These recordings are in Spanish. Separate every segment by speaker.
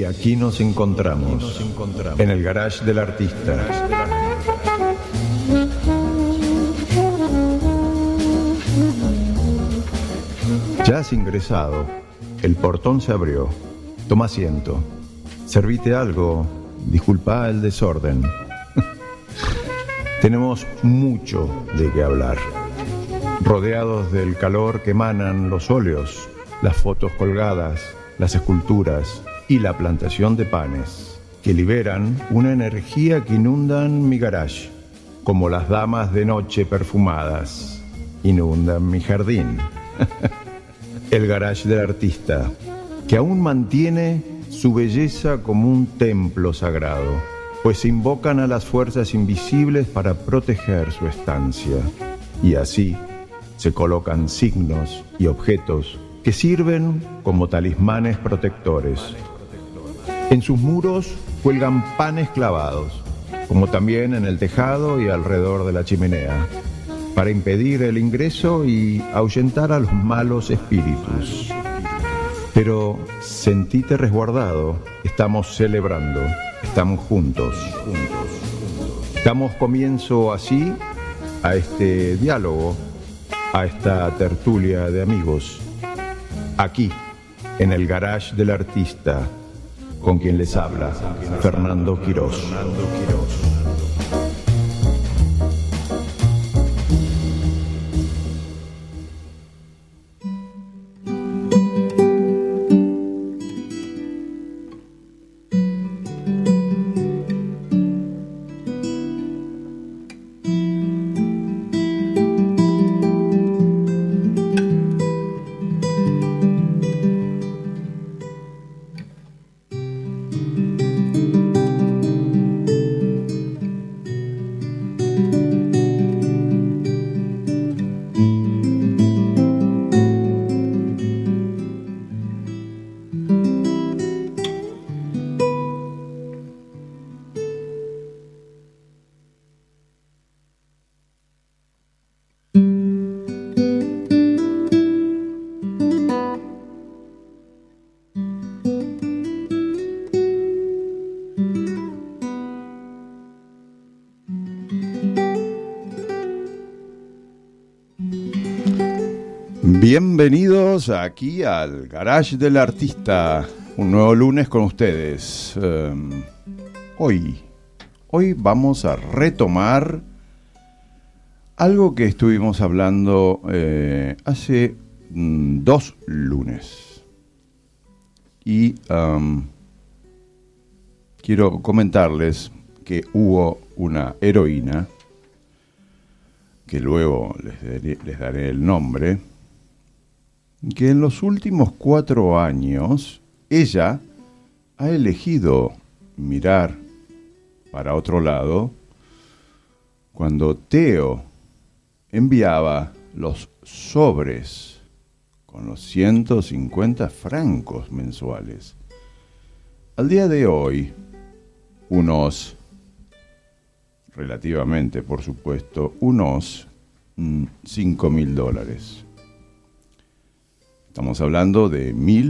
Speaker 1: Y aquí nos encontramos, en el garage del artista. Ya has ingresado, el portón se abrió. Toma asiento. Servite algo, disculpa el desorden. Tenemos mucho de qué hablar. Rodeados del calor que emanan los óleos, las fotos colgadas, las esculturas y la plantación de panes, que liberan una energía que inundan mi garage, como las damas de noche perfumadas inundan mi jardín. El garage del artista, que aún mantiene su belleza como un templo sagrado, pues se invocan a las fuerzas invisibles para proteger su estancia, y así se colocan signos y objetos que sirven como talismanes protectores. En sus muros cuelgan panes clavados, como también en el tejado y alrededor de la chimenea, para impedir el ingreso y ahuyentar a los malos espíritus. Pero sentite resguardado, estamos celebrando, estamos juntos. Damos comienzo así a este diálogo, a esta tertulia de amigos, aquí, en el garage del artista, con quien les habla Fernando Quirós. Bienvenidos aquí al Garage del Artista, un nuevo lunes con ustedes. Hoy vamos a retomar algo que estuvimos hablando hace 2 lunes. Y quiero comentarles que hubo una heroína, que luego les daré el nombre, que en los últimos 4 años ella ha elegido mirar para otro lado cuando Teo enviaba los sobres con los 150 francos mensuales. Al día de hoy, unos, relativamente por supuesto, unos $5.000. Estamos hablando de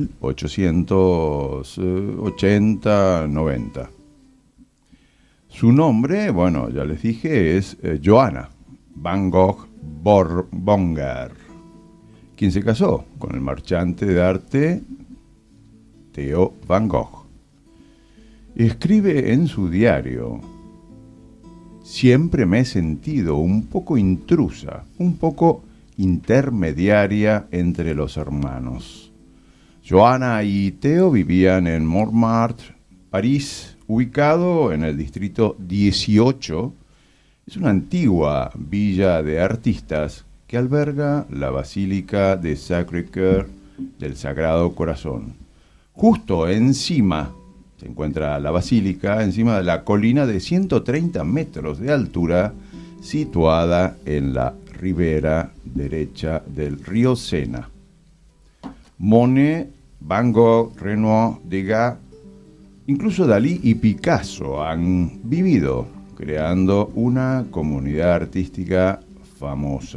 Speaker 1: 1880-90. Su nombre, bueno, ya les dije, es Johanna Van Gogh Bonger, quien se casó con el marchante de arte Theo Van Gogh. Escribe en su diario: siempre me he sentido un poco intrusa, un poco intermediaria entre los hermanos. Johanna y Theo vivían en Montmartre, París, ubicado en el distrito 18. Es una antigua villa de artistas que alberga la Basílica de Sacré-Cœur del Sagrado Corazón. Justo encima se encuentra la basílica, encima de la colina de 130 metros de altura, situada en la ribera derecha del río Sena. Monet, Van Gogh, Renoir, Degas, incluso Dalí y Picasso han vivido creando una comunidad artística famosa.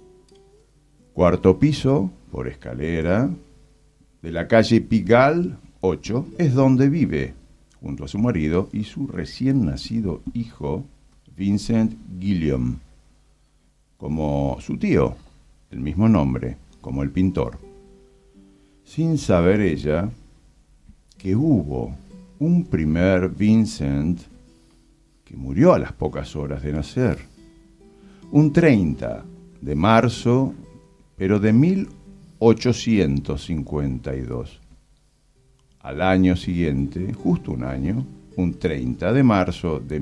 Speaker 1: 4º piso por escalera de la calle Pigalle 8 es donde vive, junto a su marido y su recién nacido hijo, Vincent Guillaume, como su tío, el mismo nombre, como el pintor. Sin saber ella que hubo un primer Vincent que murió a las pocas horas de nacer, un 30 de marzo, pero de 1852. Al año siguiente, justo un año, un 30 de marzo de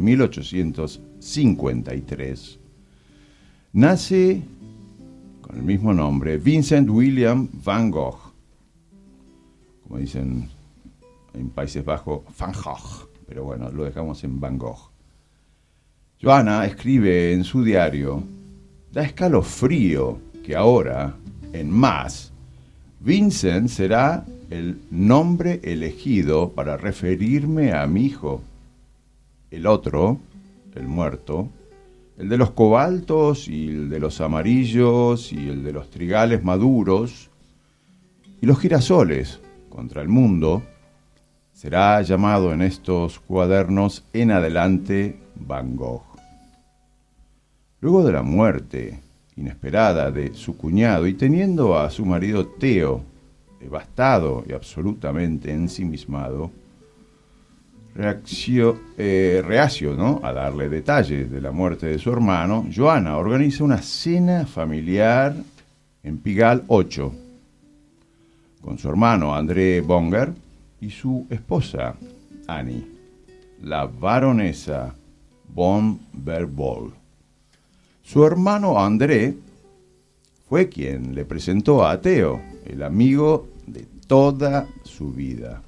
Speaker 1: 1853, nace, con el mismo nombre, Vincent William van Gogh. Como dicen en Países Bajos, Van Gogh, pero bueno, lo dejamos en Van Gogh. Johanna escribe en su diario: da escalofrío que ahora, en más, Vincent será el nombre elegido para referirme a mi hijo. El otro, el muerto, el de los cobaltos y el de los amarillos y el de los trigales maduros y los girasoles contra el mundo, será llamado en estos cuadernos en adelante Van Gogh. Luego de la muerte inesperada de su cuñado y teniendo a su marido Theo devastado y absolutamente ensimismado, reacio, ¿no?, a darle detalles de la muerte de su hermano, Johanna organiza una cena familiar en Pigalle 8 con su hermano André Bonger y su esposa Annie, la baronesa von Berbol. Su hermano André fue quien le presentó a Theo, el amigo de toda su vida.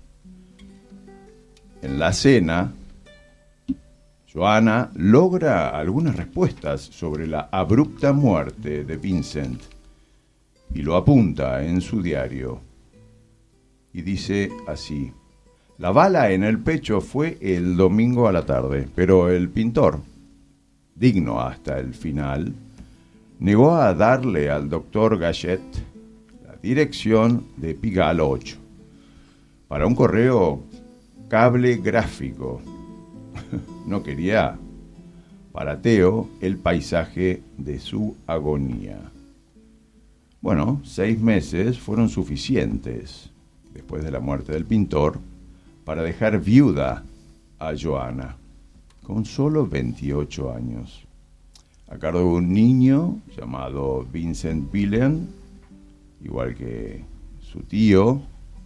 Speaker 1: En la cena, Johanna logra algunas respuestas sobre la abrupta muerte de Vincent y lo apunta en su diario. Y dice así: la bala en el pecho fue el domingo a la tarde, pero el pintor, digno hasta el final, negó a darle al doctor Gachet la dirección de Pigalle 8 para un correo cable gráfico. No quería para Theo el paisaje de su agonía. Bueno, 6 meses fueron suficientes, después de la muerte del pintor, para dejar viuda a Johanna, con solo 28 años, a cargo de un niño llamado Vincent William, igual que su tío,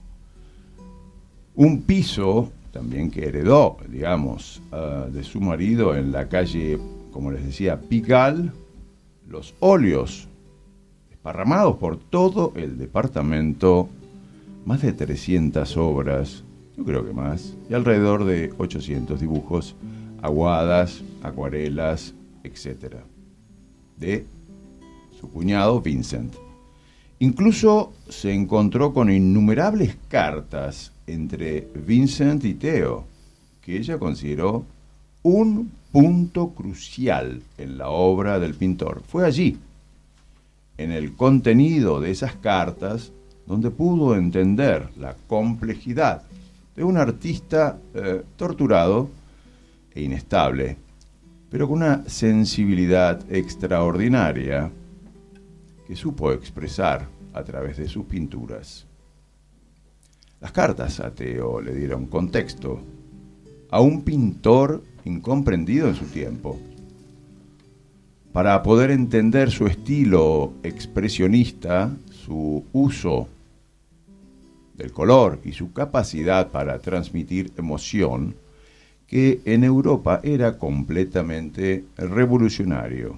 Speaker 1: un piso también que heredó, digamos, de su marido en la calle, como les decía, Pigalle, los óleos esparramados por todo el departamento, más de 300 obras, yo creo que más, y alrededor de 800 dibujos, aguadas, acuarelas, etc., de su cuñado Vincent. Incluso se encontró con innumerables cartas entre Vincent y Theo, que ella consideró un punto crucial en la obra del pintor. Fue allí, en el contenido de esas cartas, donde pudo entender la complejidad de un artista torturado e inestable, pero con una sensibilidad extraordinaria que supo expresar a través de sus pinturas. Las cartas a Theo le dieron contexto a un pintor incomprendido en su tiempo. Para poder entender su estilo expresionista, su uso del color y su capacidad para transmitir emoción, que en Europa era completamente revolucionario.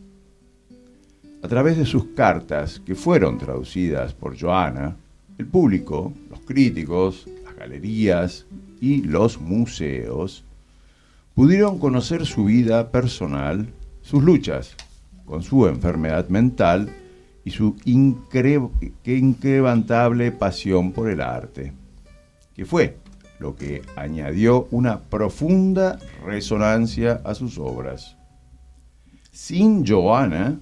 Speaker 1: A través de sus cartas, que fueron traducidas por Johanna, el público, los críticos, las galerías y los museos pudieron conocer su vida personal, sus luchas con su enfermedad mental y su inquebrantable pasión por el arte, que fue lo que añadió una profunda resonancia a sus obras. Sin Johanna,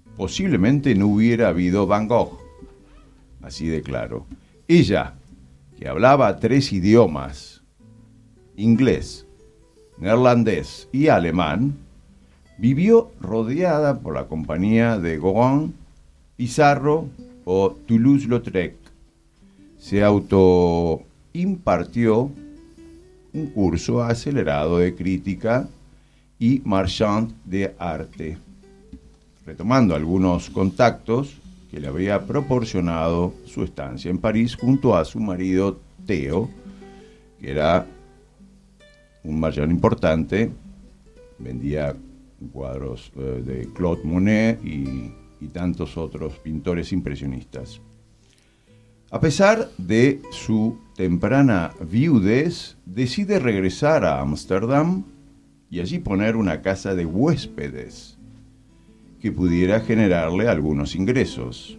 Speaker 1: posiblemente no hubiera habido Van Gogh, así de claro. Ella que hablaba 3 idiomas, inglés, neerlandés y alemán, vivió rodeada por la compañía de Gauguin, Pizarro o Toulouse-Lautrec. Se autoimpartió un curso acelerado de crítica y marchand de arte, retomando algunos contactos que le había proporcionado su estancia en París junto a su marido Theo, que era un marchand importante, vendía cuadros de Claude Monet y tantos otros pintores impresionistas. A pesar de su temprana viudez, decide regresar a Ámsterdam y allí poner una casa de huéspedes que pudiera generarle algunos ingresos.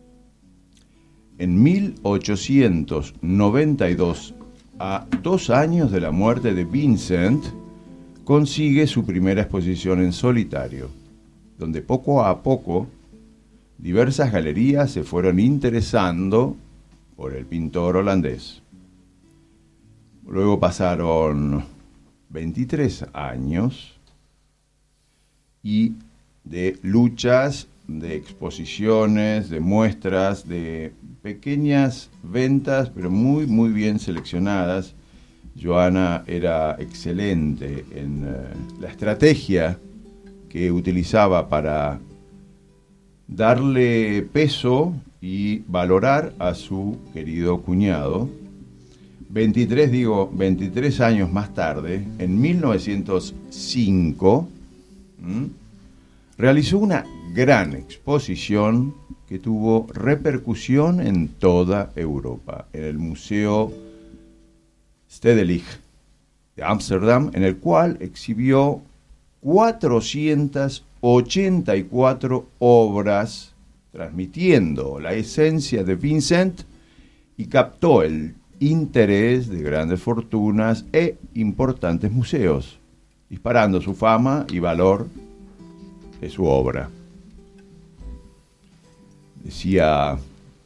Speaker 1: En 1892, a 2 años de la muerte de Vincent, consigue su primera exposición en solitario, donde poco a poco diversas galerías se fueron interesando por el pintor holandés. Luego pasaron 23 años y de luchas, de exposiciones, de muestras, de pequeñas ventas, pero muy, muy bien seleccionadas. Johanna era excelente en la estrategia que utilizaba para darle peso y valorar a su querido cuñado. 23 años más tarde, en 1905, realizó una gran exposición que tuvo repercusión en toda Europa, en el Museo Stedelijk de Ámsterdam, en el cual exhibió 484 obras, transmitiendo la esencia de Vincent, y captó el interés de grandes fortunas e importantes museos, disparando su fama y valor de su obra. Decía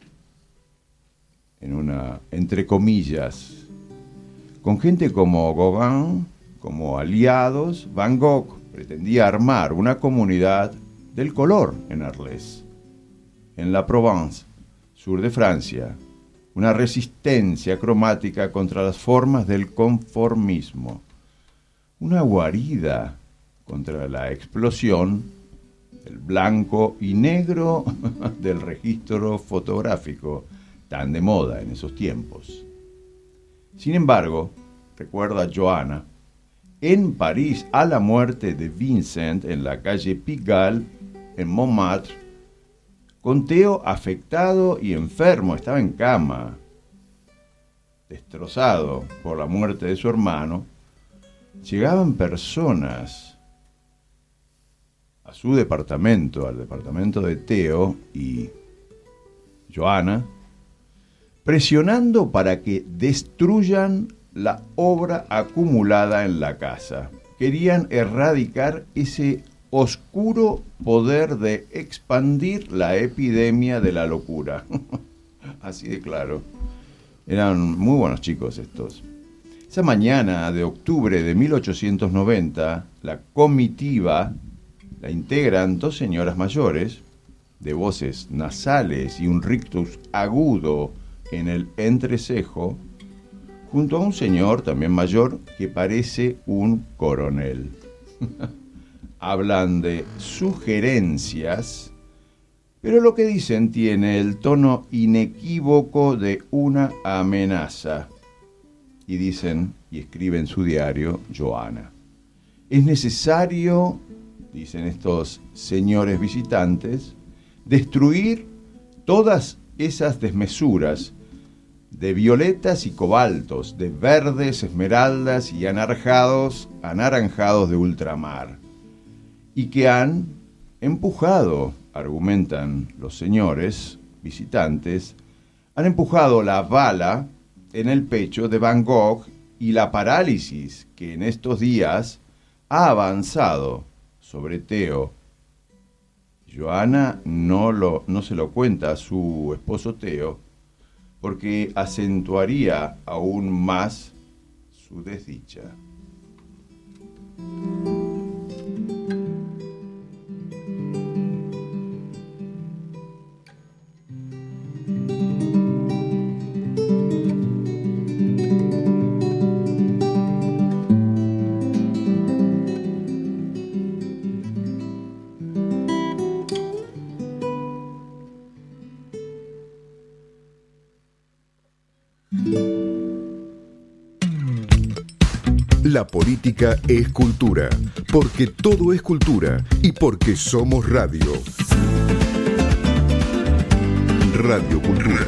Speaker 1: entre comillas, con gente como Gauguin, como aliados, Van Gogh pretendía armar una comunidad del color en Arles, en la Provence, sur de Francia, una resistencia cromática contra las formas del conformismo, una guarida contra la explosión del blanco y negro del registro fotográfico tan de moda en esos tiempos. Sin embargo, recuerda Johanna, en París, a la muerte de Vincent en la calle Pigalle, en Montmartre, con Theo afectado y enfermo, estaba en cama, destrozado por la muerte de su hermano, llegaban personas a su departamento, al departamento de Theo y Johanna, presionando para que destruyan la obra acumulada en la casa. Querían erradicar ese oscuro poder de expandir la epidemia de la locura. Así de claro. Eran muy buenos chicos estos. Esa mañana de octubre de 1890, la comitiva la integran 2 señoras mayores, de voces nasales y un rictus agudo en el entrecejo, junto a un señor también mayor que parece un coronel. Hablan de sugerencias, pero lo que dicen tiene el tono inequívoco de una amenaza. Y dicen, y escriben en su diario, Johanna, es necesario, dicen estos señores visitantes, destruir todas esas desmesuras de violetas y cobaltos, de verdes, esmeraldas y anaranjados de ultramar, y que han empujado, argumentan los señores visitantes, han empujado la bala en el pecho de Van Gogh y la parálisis que en estos días ha avanzado sobre Theo. Johanna no se lo cuenta a su esposo Theo, porque acentuaría aún más su desdicha.
Speaker 2: La política es cultura, porque todo es cultura y porque somos radio. Radio Cultura.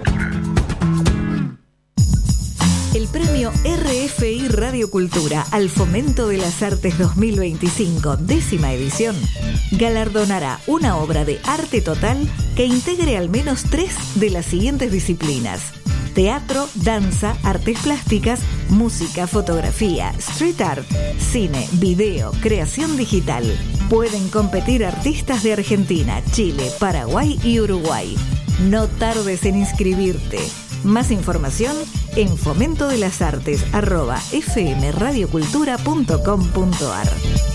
Speaker 3: El premio RFI Radio Cultura al Fomento de las Artes 2025, 10ª edición, galardonará una obra de arte total que integre al menos 3 de las siguientes disciplinas: teatro, danza, artes plásticas, música, fotografía, street art, cine, video, creación digital. Pueden competir artistas de Argentina, Chile, Paraguay y Uruguay. No tardes en inscribirte. Más información en fomentodelasartes@fmradiocultura.com.ar.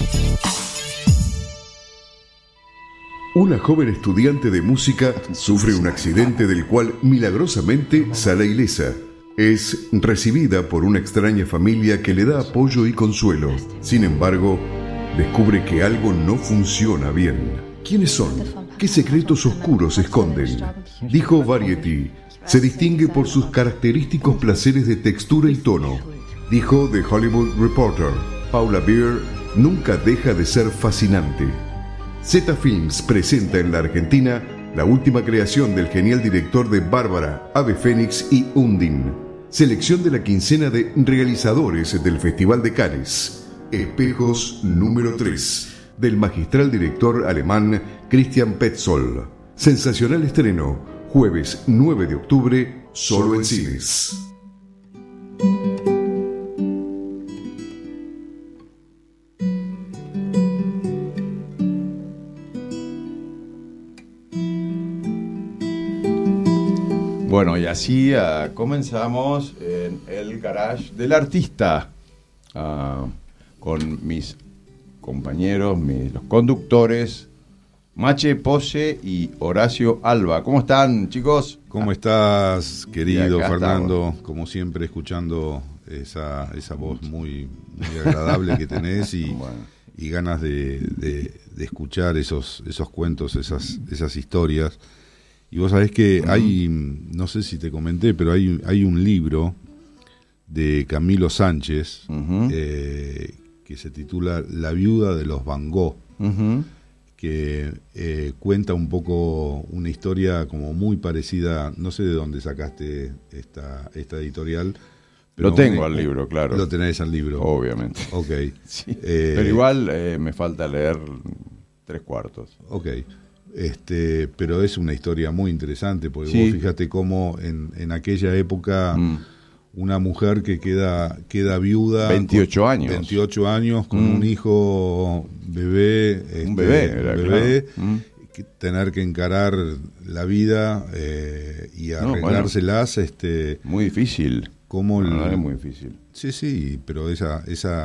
Speaker 2: Una joven estudiante de música sufre un accidente del cual milagrosamente sale ilesa. Es recibida por una extraña familia que le da apoyo y consuelo. Sin embargo, descubre que algo no funciona bien. ¿Quiénes son? ¿Qué secretos oscuros esconden? Dijo Variety. Se distingue por sus característicos placeres de textura y tono. Dijo The Hollywood Reporter. Paula Beer nunca deja de ser fascinante. Zeta Films presenta en la Argentina la última creación del genial director de Bárbara, Ave Fénix y Undine. Selección de la quincena de realizadores del Festival de Cannes. Espejos número 3, del magistral director alemán Christian Petzold. Sensacional estreno, jueves 9 de octubre, solo en cines.
Speaker 1: Bueno, y así comenzamos en el garage del artista, con mis compañeros, los conductores, Mache Pose y Horacio Alba. ¿Cómo están, chicos?
Speaker 4: ¿Cómo estás, querido Fernando?
Speaker 1: Estamos.
Speaker 4: Como siempre, escuchando esa voz muy agradable que tenés y,
Speaker 1: Bueno.
Speaker 4: y ganas de escuchar esos cuentos, esas historias. Y vos sabés que hay, no sé si te comenté, pero hay un libro de Camilo Sánchez que se titula La viuda de los Van Gogh, que cuenta un poco una historia como muy parecida. No sé de dónde sacaste esta editorial. Pero
Speaker 1: Lo tengo al libro, claro.
Speaker 4: Lo tenés al libro.
Speaker 1: Obviamente.
Speaker 4: Ok.
Speaker 1: Sí. Pero igual me falta leer 3/4.
Speaker 4: Ok. Pero es una historia muy interesante, porque
Speaker 1: Sí.
Speaker 4: vos fíjate cómo en aquella época una mujer que queda viuda
Speaker 1: 28 años.
Speaker 4: 28 años con un hijo bebé,
Speaker 1: Un bebé, era, claro.
Speaker 4: que tener que encarar la vida y arreglárselas,
Speaker 1: Muy difícil.
Speaker 4: como
Speaker 1: No, es muy difícil.
Speaker 4: Sí, pero esa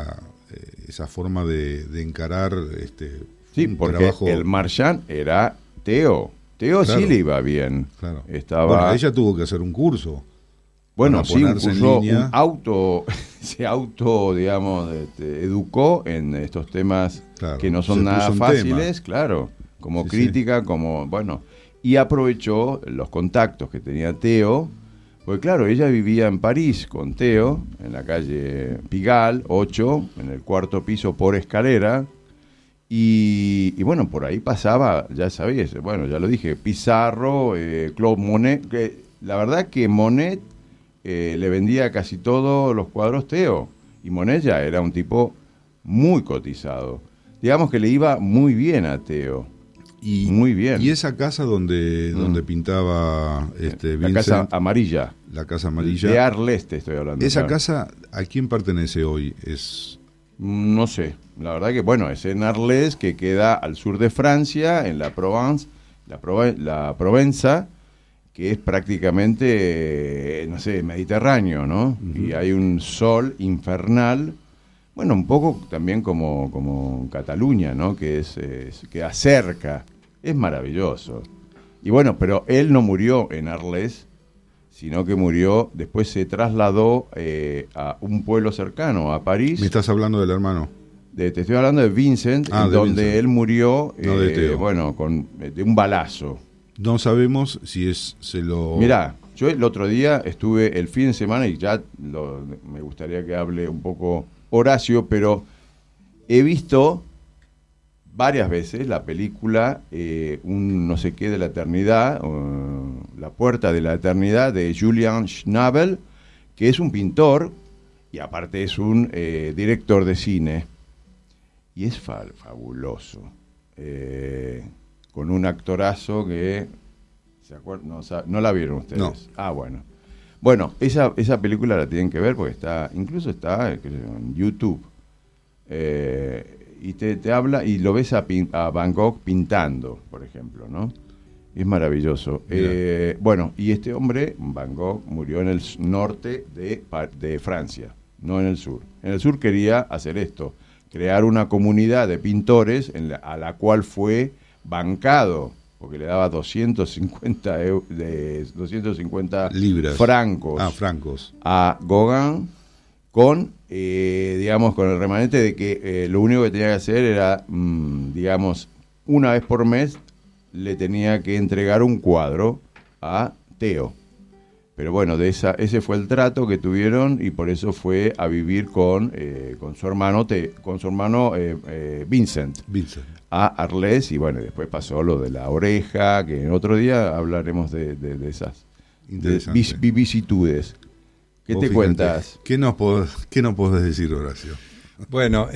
Speaker 4: forma de encarar
Speaker 1: Sí,
Speaker 4: un
Speaker 1: porque
Speaker 4: trabajo.
Speaker 1: el Marchand era Teo. Teo
Speaker 4: Claro.
Speaker 1: sí le iba bien.
Speaker 4: Claro.
Speaker 1: Estaba...
Speaker 4: Bueno, ella tuvo que hacer un curso.
Speaker 1: Bueno,
Speaker 4: para
Speaker 1: sí,
Speaker 4: ponerse en
Speaker 1: un
Speaker 4: línea.
Speaker 1: se digamos, educó en estos temas
Speaker 4: Claro,
Speaker 1: que no
Speaker 4: se
Speaker 1: son nada
Speaker 4: puso en
Speaker 1: fáciles, claro, como
Speaker 4: Sí,
Speaker 1: crítica, y aprovechó los contactos que tenía Teo, porque claro, ella vivía en París con Teo, en la calle Pigalle 8, en el 4º piso por escalera, y bueno, por ahí pasaba, ya sabéis, bueno, ya lo dije, Pizarro, Claude Monet, que la verdad que Monet le vendía casi todos los cuadros Teo, y Monet ya era un tipo muy cotizado. Digamos que le iba muy bien a Teo, muy bien.
Speaker 4: Y esa casa donde pintaba
Speaker 1: la
Speaker 4: Vincent,
Speaker 1: casa amarilla,
Speaker 4: la casa amarilla,
Speaker 1: de Arles te estoy hablando.
Speaker 4: esa
Speaker 1: claro.
Speaker 4: casa, ¿a quién pertenece hoy?
Speaker 1: No sé, la verdad que bueno, es en Arles, que queda al sur de Francia, en la Provence, la Provenza, que es prácticamente, no sé, mediterráneo, ¿no? Y hay un sol infernal, bueno, un poco también como Cataluña, ¿no? Que que acerca, es maravilloso. Y bueno, pero él no murió en Arles, sino que murió, después se trasladó a un pueblo cercano, a París.
Speaker 4: ¿Me estás hablando del hermano?
Speaker 1: Te estoy hablando de Vincent, donde
Speaker 4: Vincent.
Speaker 1: él murió,
Speaker 4: No de Theo.
Speaker 1: bueno, de un balazo.
Speaker 4: No sabemos si se lo...
Speaker 1: Mirá, yo el otro día estuve el fin de semana y ya me gustaría que hable un poco Horacio, pero he visto varias veces la película un no sé qué de la eternidad, La puerta de la eternidad, de Julian Schnabel, que es un pintor y aparte es un director de cine, y es fabuloso, con un actorazo que no la vieron ustedes.
Speaker 4: No.
Speaker 1: Bueno, esa película la tienen que ver porque incluso está en YouTube. Y te habla y lo ves a Van Gogh pintando, por ejemplo, ¿no? Es maravilloso. Bueno, y este hombre, Van Gogh, murió en el norte de Francia, no en el sur. En el sur quería hacer esto, crear una comunidad de pintores a la cual fue bancado, porque le daba 250
Speaker 4: libras,
Speaker 1: francos a Gauguin, con el remanente de que lo único que tenía que hacer era, digamos, una vez por mes le tenía que entregar un cuadro a Theo. Pero bueno, ese fue el trato que tuvieron y por eso fue a vivir con su hermano Vincent a Arles, y bueno, después pasó lo de la oreja, que en otro día hablaremos de esas vicisitudes. ¿Qué te cuentas?
Speaker 4: ¿Qué nos podés decir, Horacio?
Speaker 5: Bueno,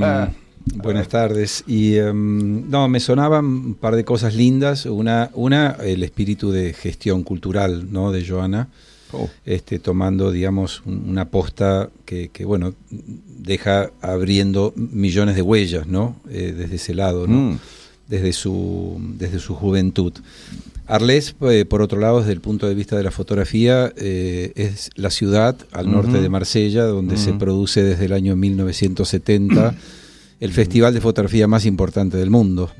Speaker 5: buenas tardes. Y me sonaban un par de cosas lindas. Una, el espíritu de gestión cultural, ¿no?, de Joana, tomando, digamos, una posta que bueno, deja abriendo millones de huellas, ¿no? Desde ese lado, ¿no? Desde su juventud. Arles, por otro lado, desde el punto de vista de la fotografía, es la ciudad al norte de Marsella, donde se produce desde el año 1970 el festival de fotografía más importante del mundo.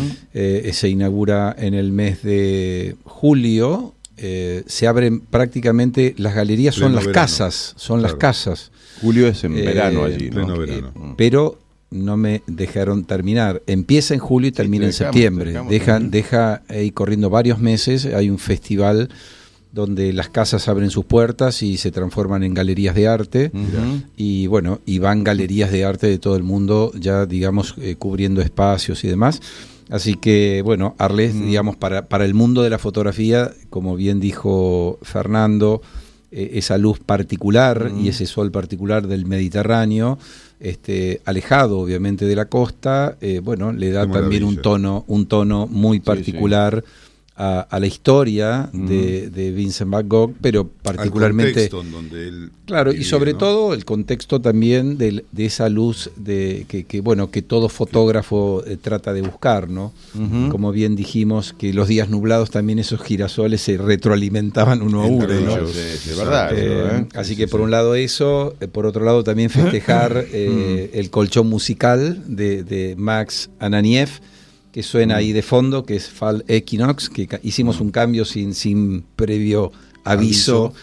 Speaker 5: Se inaugura en el mes de julio. Se abren prácticamente las galerías, son las casas, las casas.
Speaker 1: Julio es en verano allí, ¿no?
Speaker 4: Pleno verano.
Speaker 5: Pero no me dejaron terminar. Empieza en julio y termina en septiembre. Deja ahí corriendo varios meses. Hay un festival donde las casas abren sus puertas y se transforman en galerías de arte. Y bueno, y van galerías de arte de todo el mundo, ya digamos, cubriendo espacios y demás. Así que bueno, Arles, digamos, para el mundo de la fotografía, como bien dijo Fernando, esa luz particular y ese sol particular del Mediterráneo, alejado obviamente de la costa, bueno, le da también un tono muy particular a la historia de Vincent Van Gogh, pero particularmente
Speaker 4: al contexto en donde él
Speaker 5: claro,
Speaker 4: vivía,
Speaker 5: y sobre
Speaker 4: ¿no?
Speaker 5: todo el contexto también de esa luz que todo fotógrafo trata de buscar, ¿no? Como bien dijimos, que los días nublados también esos girasoles se retroalimentaban uno a uno, ¿no?
Speaker 1: De verdad.
Speaker 5: Así que por un lado eso, por otro lado también festejar el colchón musical de Max Ananiev, que suena ahí de fondo, que es Fall Equinox, que hicimos un cambio sin previo aviso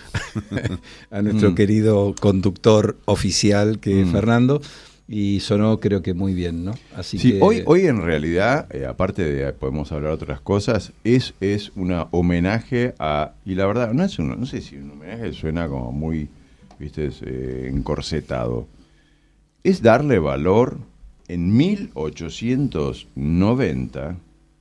Speaker 5: a nuestro querido conductor oficial, que es Fernando, y sonó creo que muy bien, ¿no? Así que
Speaker 1: hoy en realidad, aparte de podemos hablar de otras cosas, es un homenaje y la verdad, no sé si un homenaje suena como muy, viste, encorsetado. Es darle valor en 1890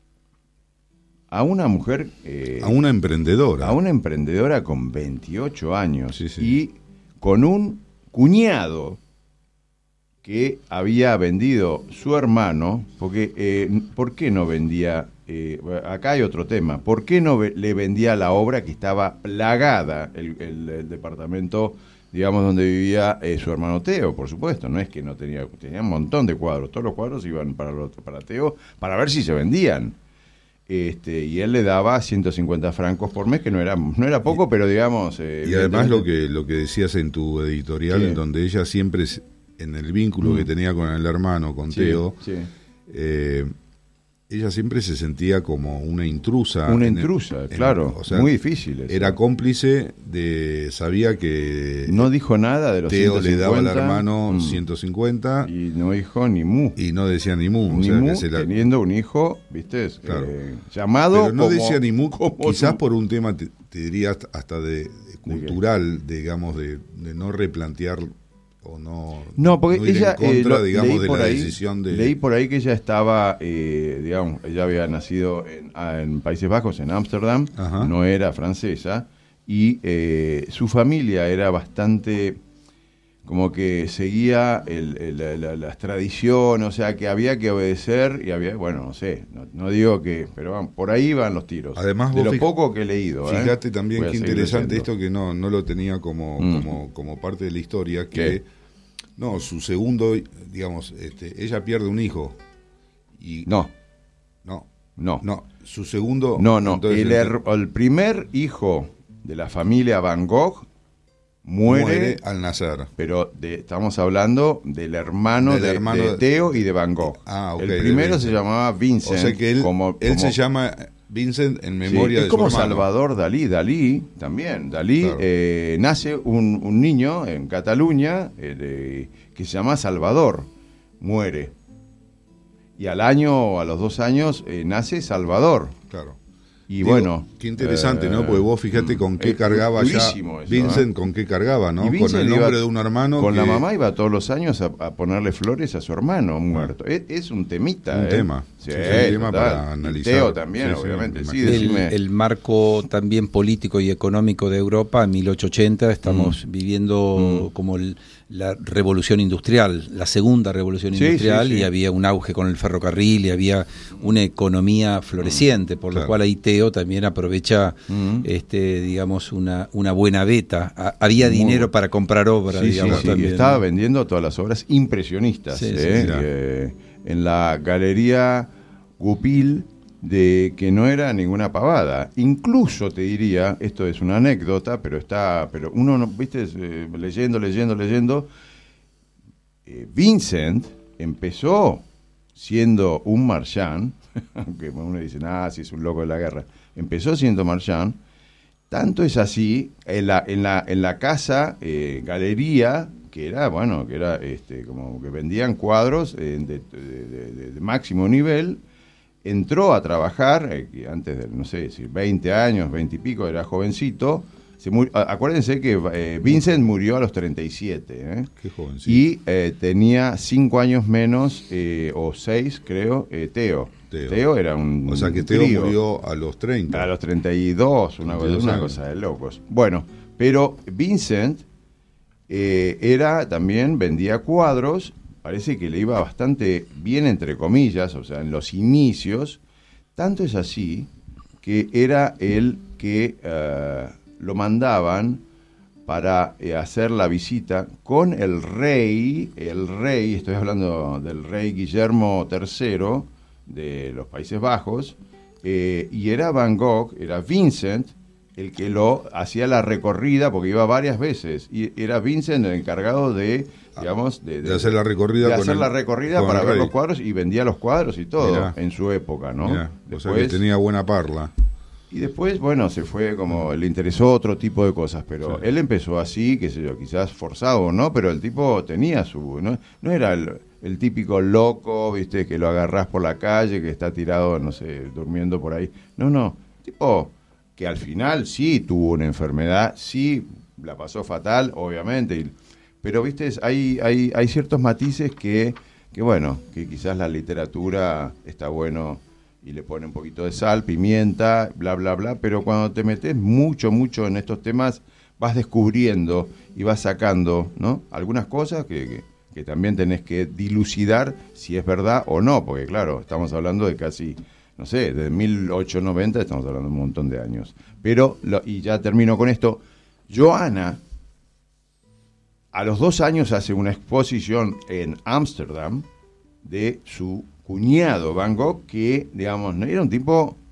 Speaker 1: a una mujer,
Speaker 4: a una emprendedora
Speaker 1: con 28 años,
Speaker 4: sí.
Speaker 1: y con un cuñado que había vendido su hermano, porque ¿por qué no vendía? Acá hay otro tema. ¿Por qué no le vendía la obra que estaba plagada el departamento, digamos, donde vivía su hermano Theo? Por supuesto, no es que no tenía un montón de cuadros, todos los cuadros iban para Theo para ver si se vendían. y él le daba 150 francos por mes, que no era poco, pero digamos...
Speaker 4: y además lo que decías en tu editorial, en donde ella siempre, en el vínculo que tenía con el hermano, con Teo, ella siempre se sentía como una intrusa.
Speaker 1: Claro, o sea, muy difícil eso.
Speaker 4: Era cómplice sabía que...
Speaker 1: No dijo nada de los
Speaker 4: Teo
Speaker 1: 150.
Speaker 4: le daba al hermano 150.
Speaker 1: Y no dijo ni mu.
Speaker 4: Y no decía ni mu.
Speaker 1: Ni mu, teniendo un hijo, ¿viste? Claro. Llamado
Speaker 4: pero no
Speaker 1: como,
Speaker 4: decía ni mu, quizás por un tema, te diría, hasta de cultural, digamos, de no replantear...
Speaker 1: No, porque
Speaker 4: no ir
Speaker 1: ella
Speaker 4: en contra, digamos, de la decisión de...
Speaker 1: Leí por ahí que ella estaba, digamos, ella había nacido en Países Bajos, en Ámsterdam, no era francesa, y su familia era bastante, como que seguía las tradiciones, o sea, que había que obedecer, y había, bueno, no sé, no digo que, pero por ahí van los tiros.
Speaker 4: Además,
Speaker 1: de lo poco que he leído.
Speaker 4: Fíjate también qué interesante esto, que no lo tenía como parte de la historia, que su segundo, digamos, ella pierde un hijo. Y
Speaker 1: No,
Speaker 4: su segundo...
Speaker 1: Entonces, el primer hijo de la familia Van Gogh muere
Speaker 4: al nacer.
Speaker 1: Pero estamos hablando del hermano de Teo y de Van Gogh. El primero se llamaba Vincent.
Speaker 4: O sea que él se llama Vincent en memoria de su hermano.
Speaker 1: Es como Salvador Dalí. Dalí también. Dalí, claro. Nace un niño en Cataluña que se llama Salvador. Muere. Y a los 2 años nace Salvador.
Speaker 4: Claro.
Speaker 1: Y bueno,
Speaker 4: qué interesante, ¿no? Porque vos fíjate con qué cargaba ya
Speaker 1: eso,
Speaker 4: Vincent, con qué cargaba, ¿no?
Speaker 1: Con
Speaker 4: el nombre de un hermano.
Speaker 1: Con la mamá iba todos los años a ponerle flores a su hermano muerto. Es un temita.
Speaker 4: Un tema.
Speaker 1: Sí,
Speaker 4: un tema para analizar.
Speaker 1: Teo también, obviamente.
Speaker 5: El marco también político y económico de Europa, en 1880, estamos viviendo como la revolución industrial, la segunda revolución industrial, y había un auge con el ferrocarril y había una economía floreciente, por lo cual ahí Teo también aprovecha, digamos, una buena beta. Había dinero para comprar obra, digamos. También,
Speaker 1: estaba vendiendo todas las obras impresionistas. En la galería Goupil, que no era ninguna pavada. Incluso te diría, esto es una anécdota, pero uno, viste, leyendo, Vincent empezó siendo un marchand, aunque uno dice, si es un loco de la guerra, empezó siendo marchand. Tanto es así, en la casa galería, que era como que vendían cuadros de máximo nivel, entró a trabajar, antes de, no sé, decir 20 años, 20 y pico, era jovencito. Acuérdense que Vincent murió a los 37.
Speaker 4: Qué jovencito.
Speaker 1: Y tenía 5 años menos, o 6, creo, Teo. Teo era un...
Speaker 4: O sea que Teo murió a los 30.
Speaker 1: A los 32, una cosa de locos. Bueno, pero Vincent también vendía cuadros. Parece que le iba bastante bien, entre comillas, o sea, en los inicios. Tanto es así que era él que lo mandaban para hacer la visita con el rey, estoy hablando del rey Guillermo III de los Países Bajos, y era Van Gogh, era Vincent el que lo hacía la recorrida, porque iba varias veces, y era Vincent el encargado de, digamos, de
Speaker 4: hacer la recorrida,
Speaker 1: para ver los cuadros, y vendía los cuadros y todo en su época, ¿no?
Speaker 4: Después, o sea que tenía buena parla.
Speaker 1: Y después, bueno, se fue como, le interesó otro tipo de cosas, pero él empezó así, qué sé yo, quizás forzado, ¿no? Pero el tipo tenía no era el típico loco, viste, que lo agarrás por la calle, que está tirado, no sé, durmiendo por ahí. No, tipo que al final sí tuvo una enfermedad, sí la pasó fatal, obviamente, pero viste, hay ciertos matices que bueno, que quizás la literatura está bueno y le pone un poquito de sal, pimienta, bla, bla, bla, pero cuando te metes mucho en estos temas, vas descubriendo y vas sacando, ¿no? Algunas cosas que también tenés que dilucidar si es verdad o no, porque claro, estamos hablando de casi, no sé, de 1890 estamos hablando de un montón de años. Pero, y ya termino con esto, Johanna, a los 2 años hace una exposición en Ámsterdam de su cuñado Van Gogh, que, digamos, era un tipo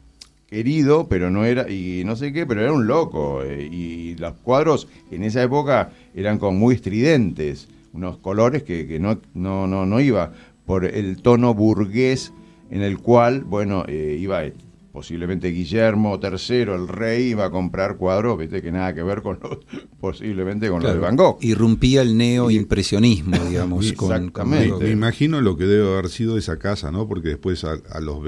Speaker 1: querido, pero no era, y no sé qué, pero era un loco. Y los cuadros en esa época eran como muy estridentes, unos colores que no iba por el tono burgués en el cual, bueno, iba posiblemente Guillermo III, el rey, iba a comprar cuadros, viste, que nada que ver con posiblemente con, claro, los de Van Gogh.
Speaker 5: Irrumpía el neoimpresionismo, digamos.
Speaker 1: Exactamente.
Speaker 4: Me imagino lo que debe haber sido esa casa, ¿no? Porque después a los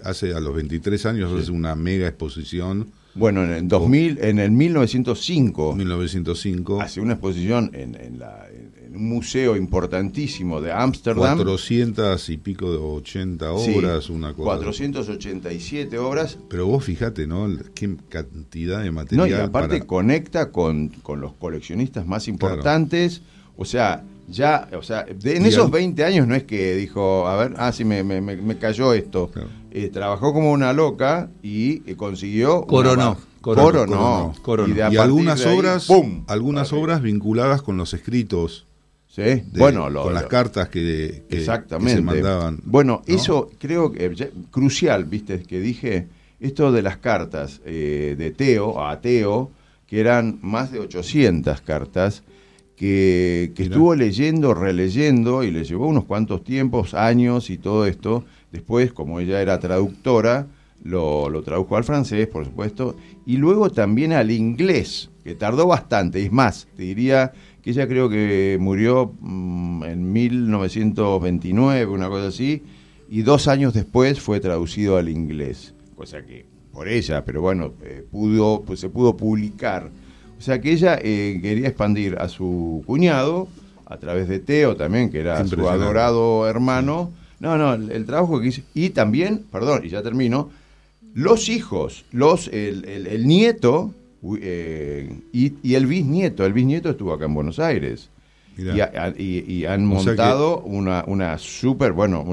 Speaker 4: 23 años hace una mega exposición.
Speaker 1: Bueno, en el 1905 hace una exposición en un museo importantísimo de Ámsterdam.
Speaker 4: 400 y pico de 80 obras, una cosa.
Speaker 1: 487 obras.
Speaker 4: Pero vos fijate, ¿no? Qué cantidad de material.
Speaker 1: No, y aparte conecta con los coleccionistas más importantes. Claro. En esos 20 años no es que dijo, a ver, sí, me cayó esto. Claro. Trabajó como una loca y consiguió...
Speaker 5: Coronó.
Speaker 4: Y algunas obras, obras vinculadas con los escritos.
Speaker 1: Sí,
Speaker 4: con las cartas que se mandaban.
Speaker 1: Bueno, ¿no? Eso creo que crucial, viste, que dije, esto de las cartas de Theo a Theo, que eran más de 800 cartas, que estuvo leyendo, releyendo, y le llevó unos cuantos años y todo esto. Después, como ella era traductora, lo tradujo al francés, por supuesto, y luego también al inglés, que tardó bastante. Es más, te diría que ella creo que murió en 1929, una cosa así, y 2 años después fue traducido al inglés, cosa que por ella, pero bueno, se pudo publicar. O sea que ella quería expandir a su cuñado, a través de Theo también, que era su adorado hermano. El trabajo que hizo, y también, y ya termino, los hijos, el nieto... y el bisnieto estuvo acá en Buenos Aires. Y han montado una super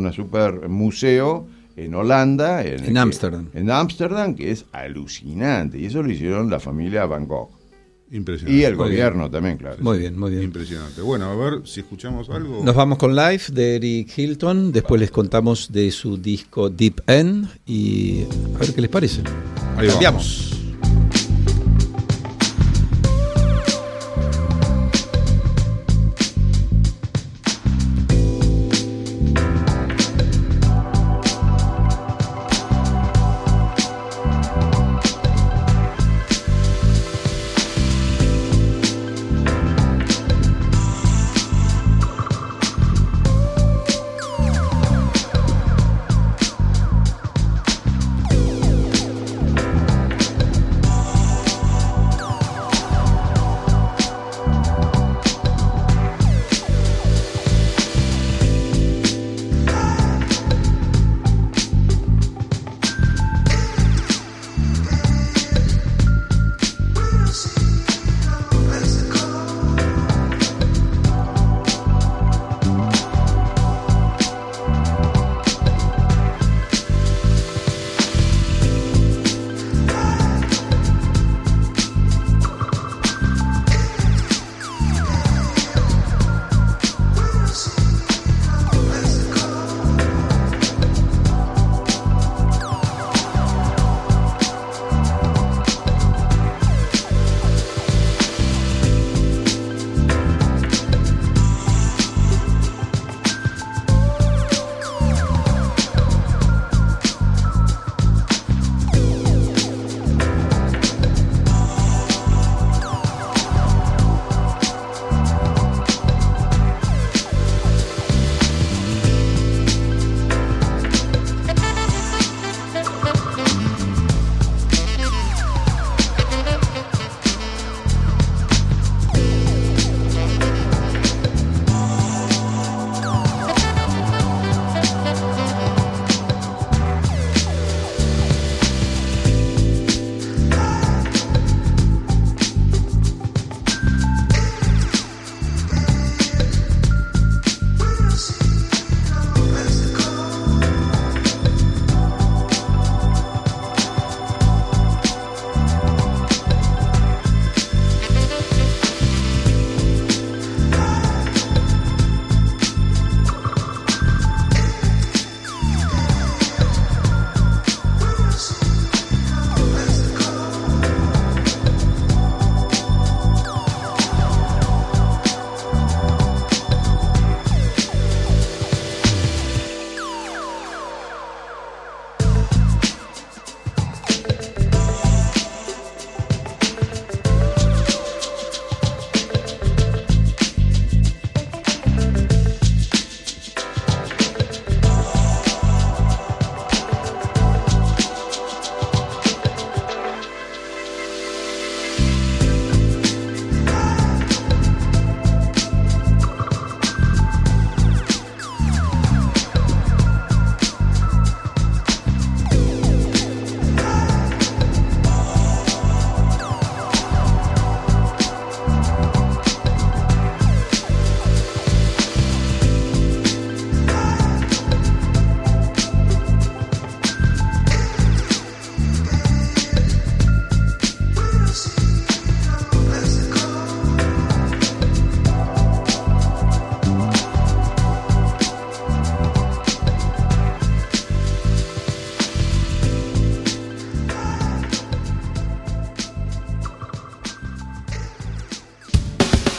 Speaker 1: museo en Holanda,
Speaker 5: en
Speaker 1: Ámsterdam, que es alucinante, y eso lo hicieron la familia Van Gogh.
Speaker 4: Impresionante.
Speaker 1: Y el gobierno también, claro.
Speaker 5: Muy bien.
Speaker 4: Impresionante. Bueno, a ver si escuchamos algo.
Speaker 5: Nos vamos con Life de Eric Hilton, después les contamos de su disco Deep End y a ver qué les parece.
Speaker 4: Ahí cambiamos.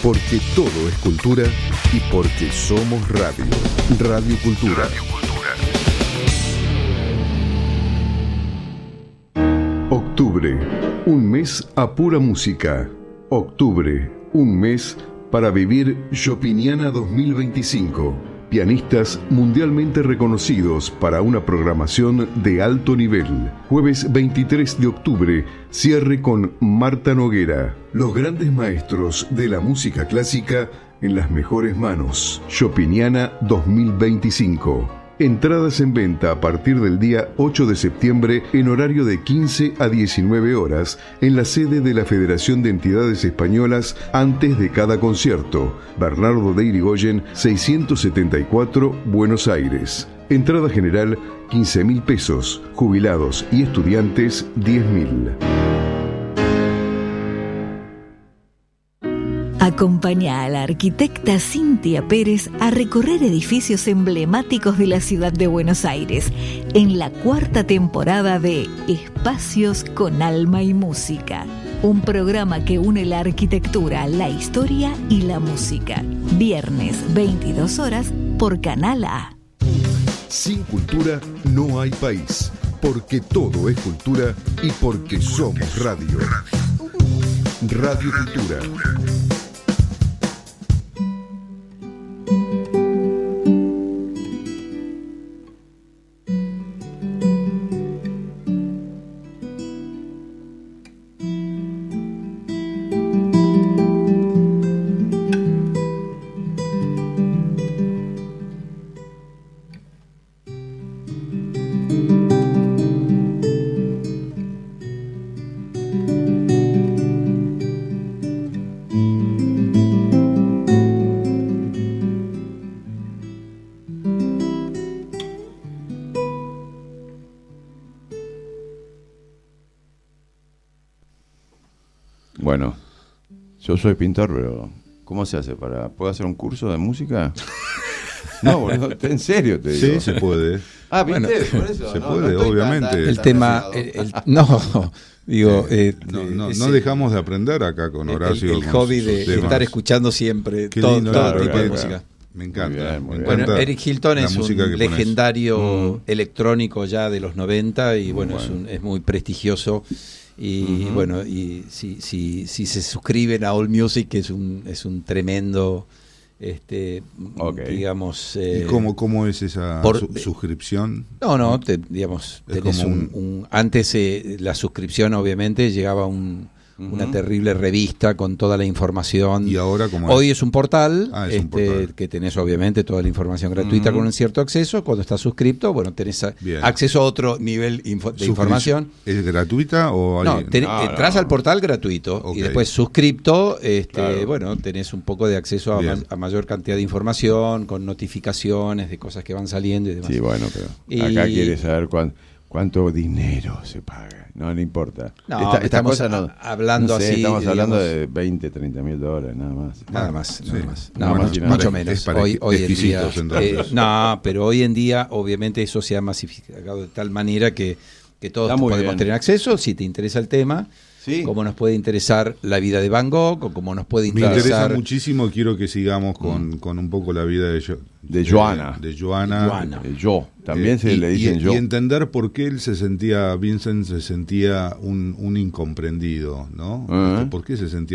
Speaker 2: Porque todo es cultura y porque somos radio. Radio Cultura. Octubre, un mes a pura música. Octubre, un mes para vivir Chopiniana 2025. Pianistas mundialmente reconocidos para una programación de alto nivel. Jueves 23 de octubre, cierre con Marta Noguera. Los grandes maestros de la música clásica en las mejores manos. Chopiniana 2025. Entradas en venta a partir del día 8 de septiembre en horario de 15 a 19 horas en la sede de la Federación de Entidades Españolas antes de cada concierto. Bernardo de Irigoyen, 674, Buenos Aires. Entrada general, 15.000 pesos. Jubilados y estudiantes, 10.000.
Speaker 3: Acompaña a la arquitecta Cintia Pérez a recorrer edificios emblemáticos de la ciudad de Buenos Aires en la 4ª temporada de Espacios con Alma y Música. Un programa que une la arquitectura, la historia y la música. Viernes, 22 horas, por Canal A.
Speaker 2: Sin cultura no hay país. Porque todo es cultura y porque somos radio. Radio Cultura.
Speaker 1: Bueno, yo soy pintor, pero ¿cómo se hace? ¿Puedo hacer un curso de música? No, boludo, en serio te digo.
Speaker 4: Sí, se puede.
Speaker 1: Ah, ¿viste?
Speaker 4: Bueno,
Speaker 1: por eso.
Speaker 4: se puede, obviamente.
Speaker 5: El tema,
Speaker 4: no dejamos de aprender acá con Horacio.
Speaker 5: El hobby de estar escuchando siempre todo tipo de música.
Speaker 4: Me encanta.
Speaker 1: Muy bien.
Speaker 5: Bueno, Eric Hilton es un legendario
Speaker 4: pones.
Speaker 5: electrónico ya de los 90 y bueno, es muy prestigioso. Y bueno, y si se suscriben a All Music, que es un tremendo, digamos.
Speaker 4: ¿Y cómo es esa suscripción?
Speaker 5: No, digamos, tenés antes la suscripción obviamente llegaba una terrible revista con toda la información.
Speaker 4: ¿Y ahora cómo
Speaker 5: Hoy es un portal,
Speaker 4: un portal
Speaker 5: que tenés obviamente toda la información gratuita con un cierto acceso. Cuando estás suscripto, bueno, tenés acceso a otro nivel de información.
Speaker 4: ¿Es gratuita o hay...
Speaker 5: entras al portal gratuito y después suscripto, bueno, tenés un poco de acceso a mayor cantidad de información, con notificaciones de cosas que van saliendo y demás.
Speaker 1: Sí, bueno, pero acá quieres saber cuánto dinero se paga. No importa.
Speaker 5: No, esta cosa hablando así.
Speaker 1: Estamos hablando de 20, 30 mil dólares, nada más.
Speaker 5: Nada más.
Speaker 1: Mucho
Speaker 5: menos. Hoy en día. Pero hoy en día, obviamente, eso se ha masificado de tal manera que todos podemos tener acceso, si te interesa el tema. Sí. Como nos puede interesar la vida de Van Gogh, o como nos puede interesar...
Speaker 4: Me interesa muchísimo, quiero que sigamos con un poco la vida de
Speaker 1: Joana. También se le dicen yo.
Speaker 4: Y entender por qué Vincent se sentía un incomprendido, ¿no? ¿Por qué se sentía?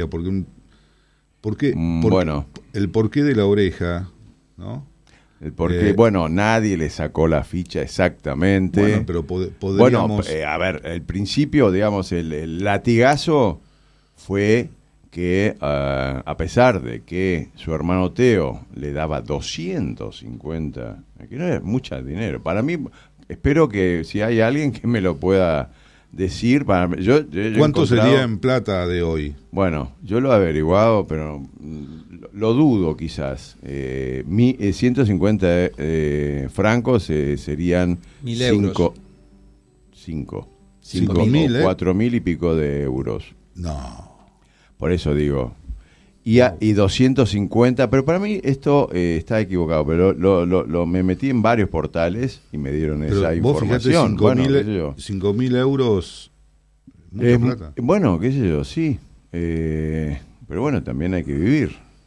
Speaker 4: El porqué de la oreja, ¿no?
Speaker 1: El porqué, nadie le sacó la ficha exactamente.
Speaker 4: Bueno, pero podríamos...
Speaker 1: a ver, el principio, digamos, el latigazo fue que, a pesar de que su hermano Teo le daba 250, que no es mucho dinero, para mí, espero que si hay alguien que me lo pueda decir,
Speaker 4: ¿cuánto sería en plata de hoy?
Speaker 1: Bueno, yo lo he averiguado, pero lo dudo quizás. 150 francos serían
Speaker 5: 1.000 euros.
Speaker 1: 5.000 o 4.000 y pico de euros.
Speaker 4: No.
Speaker 1: Por eso digo. Y 250, pero para mí esto está equivocado, pero me metí en varios portales y me dieron esa información.
Speaker 4: Fíjate, 5.000 euros, mucha plata.
Speaker 1: Bueno, qué sé yo, sí. Pero bueno, también hay que vivir.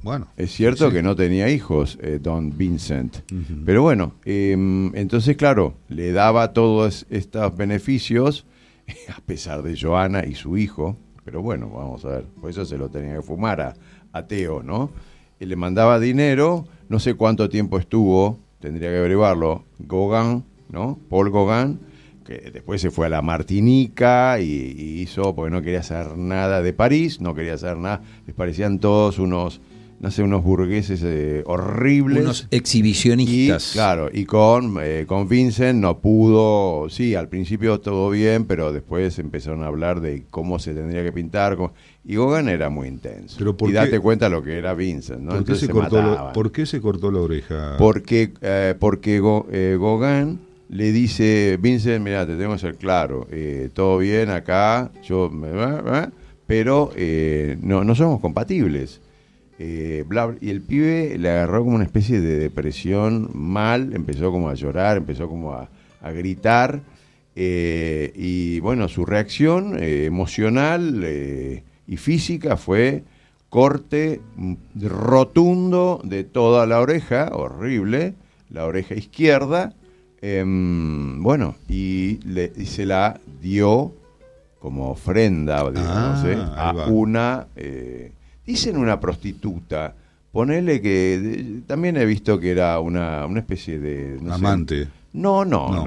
Speaker 4: Bueno,
Speaker 1: es cierto
Speaker 4: sí.
Speaker 1: que no tenía hijos, Don Vincent. Pero bueno, entonces, claro, le daba todos estos beneficios, a pesar de Johanna y su hijo. Pero bueno, vamos a ver, por eso se lo tenía que fumar a Theo, ¿no? Y le mandaba dinero, no sé cuánto tiempo estuvo, tendría que averiguarlo, Gauguin, ¿no? Paul Gauguin, que después se fue a la Martinica y hizo, porque no quería hacer nada de París, no quería hacer nada, les parecían todos unos burgueses horribles.
Speaker 5: Unos exhibicionistas.
Speaker 1: Y, claro, y con Vincent no pudo, sí, al principio todo bien, pero después empezaron a hablar de cómo se tendría que pintar. Y Gauguin era muy intenso.
Speaker 4: Pero
Speaker 1: y date cuenta lo que era Vincent, ¿no?
Speaker 4: ¿Por qué se cortó la oreja?
Speaker 1: Porque Gauguin le dice, Vincent, mira, te tengo que ser claro, todo bien acá, pero no somos compatibles. Y el pibe le agarró como una especie de depresión mal, empezó como a llorar, empezó como a gritar, y bueno, su reacción emocional y física fue corte rotundo de toda la oreja, horrible, la oreja izquierda, bueno, y se la dio como ofrenda, digamos, a una... dicen una prostituta, ponele que también he visto que era una especie de...
Speaker 4: amante.
Speaker 1: No.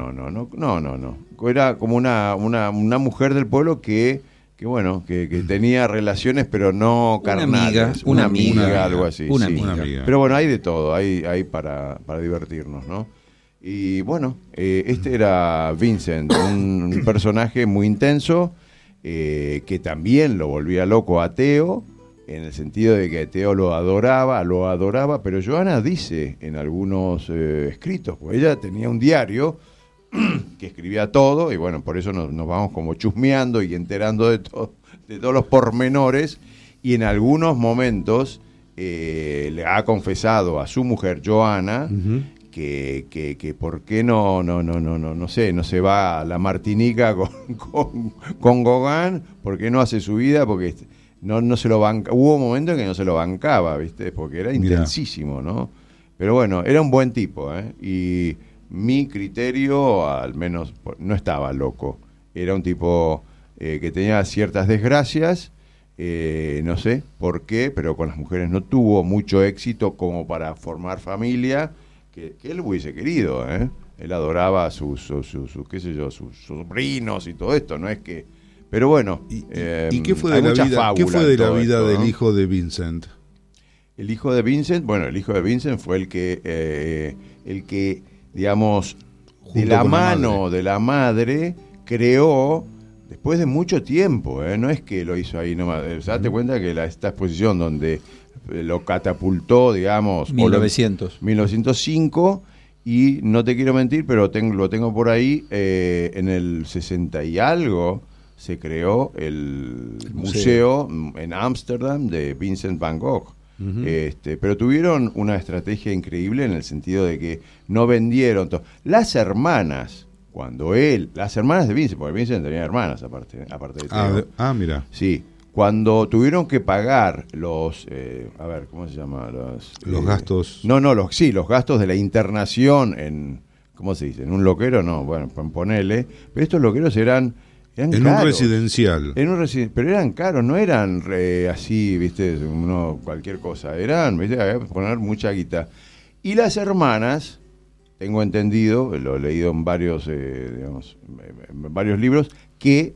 Speaker 1: Era como una mujer del pueblo que tenía relaciones, pero no carnales.
Speaker 5: Una amiga,
Speaker 1: algo así.
Speaker 5: Una
Speaker 1: sí.
Speaker 5: amiga.
Speaker 1: Pero bueno, hay de todo, hay para divertirnos, ¿no? Y bueno, este era Vincent, un personaje muy intenso, que también lo volvía loco a Theo, en el sentido de que Theo lo adoraba, pero Johanna dice en algunos escritos, pues ella tenía un diario que escribía todo, y bueno, por eso nos vamos como chusmeando y enterando de todos los pormenores, y en algunos momentos le ha confesado a su mujer Johanna que por qué no se va a la Martinica con Gauguin, por qué no hace su vida, porque no se lo banca. Hubo un momento en que no se lo bancaba, ¿viste? Porque era intensísimo, ¿no? Pero bueno, era un buen tipo, y mi criterio, al menos, no estaba loco. Era un tipo que tenía ciertas desgracias, no sé por qué, pero con las mujeres no tuvo mucho éxito como para formar familia, que él hubiese querido, Él adoraba a sus qué sé yo, sus sobrinos y todo esto, no es que... Pero bueno,
Speaker 4: ¿y qué fue de la vida del hijo de Vincent?
Speaker 1: El hijo de Vincent, el hijo de Vincent fue el que digamos, de la mano de la madre, creó, después de mucho tiempo, no es que lo hizo ahí nomás. Date cuenta que esta exposición donde lo catapultó, digamos, 1905, y no te quiero mentir, pero lo tengo por ahí, en el 60 y algo, se creó el museo en Ámsterdam de Vincent van Gogh. Pero tuvieron una estrategia increíble en el sentido de que no vendieron las hermanas de Vincent, porque Vincent tenía hermanas aparte de Theo.
Speaker 4: Mira.
Speaker 1: Sí, cuando tuvieron que pagar los ¿cómo se llama?
Speaker 4: Los gastos.
Speaker 1: Los gastos de la internación en, ¿cómo se dice? En un loquero, ponele, pero estos loqueros eran
Speaker 4: en
Speaker 1: caros.
Speaker 4: Un residencial.
Speaker 1: Pero eran caros, no eran así, ¿viste? Cualquier cosa. Eran, ¿viste? Había que poner mucha guita. Y las hermanas, tengo entendido, lo he leído en varios, en varios libros, que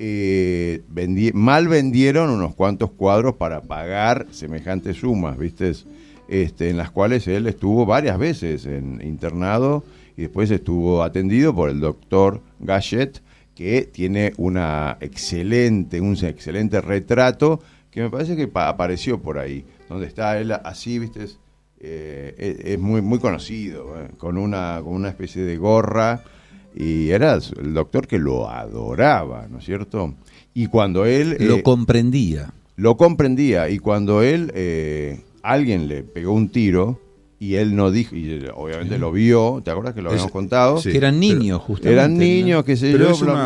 Speaker 1: mal vendieron unos cuantos cuadros para pagar semejantes sumas, ¿viste? En las cuales él estuvo varias veces internado y después estuvo atendido por el doctor Gachet, que tiene un excelente retrato que me parece que apareció por ahí, donde está él así, ¿viste? Es muy, muy conocido, con una especie de gorra, y era el doctor que lo adoraba, ¿no es cierto? Y cuando él...
Speaker 5: Lo comprendía,
Speaker 1: y cuando él, alguien le pegó un tiro y él no dijo, y obviamente lo vio, ¿te acuerdas que lo habíamos contado?
Speaker 5: Sí, que eran niños, justamente.
Speaker 1: Eran niños, qué sé yo.
Speaker 4: Pero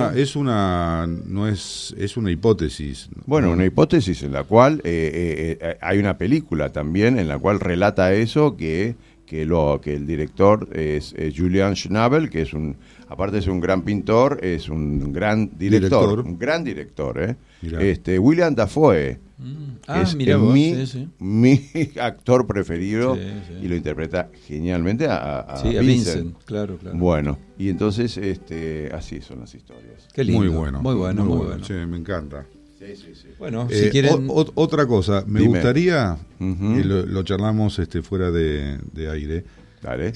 Speaker 4: es una hipótesis.
Speaker 1: Bueno, una hipótesis en la cual hay una película también en la cual relata eso, que el director es Julian Schnabel, que aparte es un gran pintor, es un gran director. Un gran director, William Dafoe. Es mi actor preferido, y lo interpreta genialmente a
Speaker 5: Vincent. Claro.
Speaker 1: Bueno, y entonces así son las historias.
Speaker 5: Qué lindo.
Speaker 4: Muy bueno. Sí, me encanta.
Speaker 1: Sí.
Speaker 5: Bueno, si quieren...
Speaker 4: otra cosa, me gustaría,
Speaker 1: Uh-huh.
Speaker 4: y lo charlamos fuera de aire,
Speaker 1: Dale.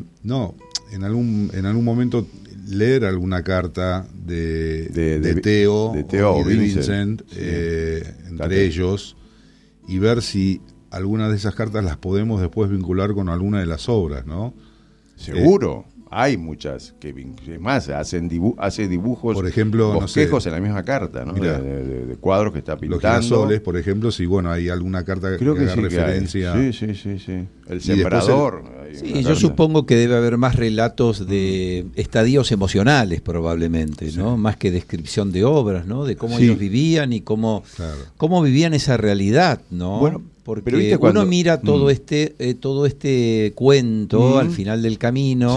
Speaker 4: en algún momento leer alguna carta de Theo
Speaker 1: o
Speaker 4: de
Speaker 1: Vincent,
Speaker 4: entre ellos, y ver si algunas de esas cartas las podemos después vincular con alguna de las obras, ¿no?
Speaker 1: Seguro. Hay muchas que, es más, hace dibujos,
Speaker 4: por ejemplo,
Speaker 1: bosquejos en la misma carta, ¿no?
Speaker 4: Mirá,
Speaker 1: de cuadros que está pintando.
Speaker 4: Los girasoles, por ejemplo, si hay alguna carta
Speaker 1: creo que
Speaker 4: haga
Speaker 1: sí
Speaker 4: referencia.
Speaker 1: Sí. El sembrador.
Speaker 5: Sí, yo supongo que debe haber más relatos de estadios emocionales, probablemente, ¿no? Más que descripción de obras, ¿no? De cómo ellos vivían y cómo vivían esa realidad, ¿no? Bueno, porque pero ¿viste cuando uno mira todo este cuento al final del camino,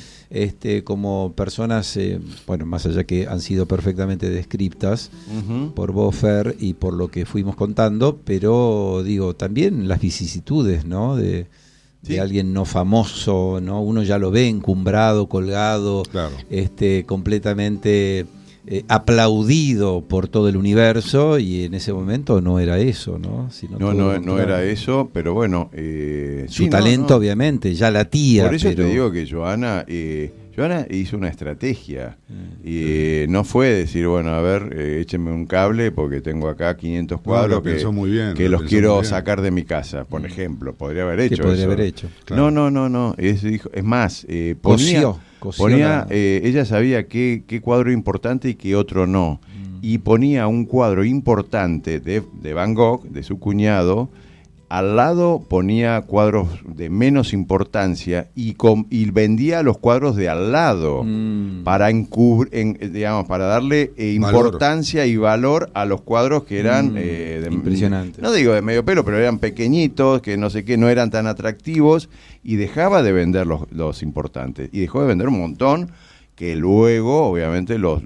Speaker 5: como personas, más allá que han sido perfectamente descriptas por Bofer y por lo que fuimos contando, pero digo, también las vicisitudes, ¿no? De alguien no famoso, ¿no? Uno ya lo ve encumbrado, colgado, completamente aplaudido por todo el universo, y en ese momento no era eso, ¿no?
Speaker 1: No era eso, pero bueno,
Speaker 5: su talento obviamente ya latía.
Speaker 1: Por eso te digo que Joana hizo una estrategia, y no fue decir, bueno, a ver, échenme un cable porque tengo acá 500 cuadros que los quiero sacar de mi casa, por ejemplo. Podría haber hecho eso. Claro. No. Es más, ponía ella sabía qué cuadro importante y qué otro no. Y ponía un cuadro importante de Van Gogh, de su cuñado. Al lado ponía cuadros de menos importancia y vendía los cuadros de al lado para para darle importancia y valor a los cuadros que eran
Speaker 5: impresionantes.
Speaker 1: No digo de medio pelo, pero eran pequeñitos, que no sé qué, no eran tan atractivos, y dejaba de vender los importantes y dejó de vender un montón que luego obviamente los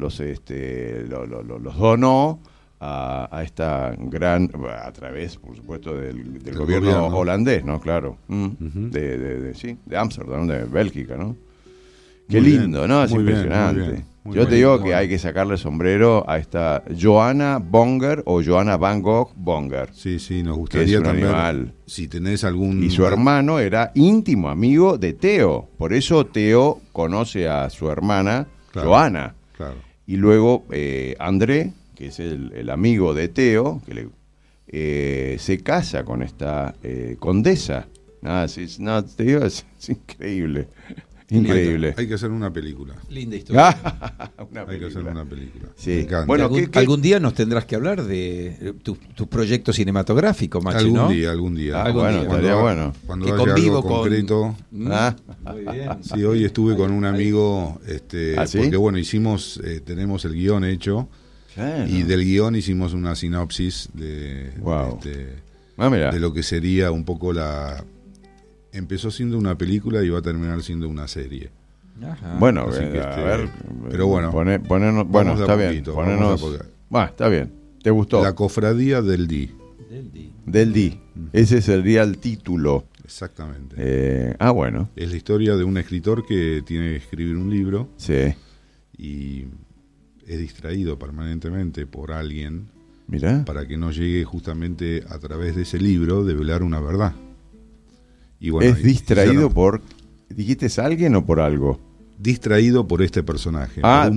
Speaker 1: donó a esta a través, por supuesto, del gobierno holandés, ¿no? Claro. De Ámsterdam, de Bélgica, ¿no? Qué lindo, ¿no? Es impresionante. Yo te digo que hay que sacarle sombrero a esta Johanna Bonger o Johanna Van Gogh Bonger.
Speaker 4: Sí, nos gustaría
Speaker 1: también.
Speaker 4: Animal. Si tenés algún...
Speaker 1: Y su hermano era íntimo amigo de Theo. Por eso Theo conoce a su hermana, Johanna. Claro. Y luego André, que es el amigo de Theo, que se casa con esta condesa. Te digo, es increíble. Increíble.
Speaker 4: Hay que hacer una película.
Speaker 5: Linda historia.
Speaker 4: Hay que hacer una película.
Speaker 1: Sí.
Speaker 4: Me encanta.
Speaker 5: Bueno, algún día nos tendrás que hablar de tu proyecto cinematográfico, Machi,
Speaker 4: algún
Speaker 5: ¿no?
Speaker 4: día.
Speaker 1: Estaría bueno.
Speaker 4: Cuando
Speaker 5: que
Speaker 4: haya
Speaker 5: convivo
Speaker 4: algo concreto.
Speaker 5: Muy bien.
Speaker 4: Sí, hoy estuve con un amigo, porque tenemos el guión hecho. Y del guión hicimos una sinopsis de lo que sería un poco empezó siendo una película y va a terminar siendo una serie.
Speaker 1: Ajá. Bueno, a ver,
Speaker 4: pero bueno,
Speaker 1: está bien. Está bien. ¿Te gustó?
Speaker 4: La cofradía del Di.
Speaker 1: Del Di. Ese sería el título.
Speaker 4: Exactamente.
Speaker 1: Bueno.
Speaker 4: Es la historia de un escritor que tiene que escribir un libro.
Speaker 1: Sí.
Speaker 4: Y es distraído permanentemente por alguien.
Speaker 1: Mirá.
Speaker 4: Para que no llegue justamente a través de ese libro develar una verdad. Y
Speaker 1: ¿Es distraído por... ¿Dijiste es alguien o por algo?
Speaker 4: Distraído por este personaje, por un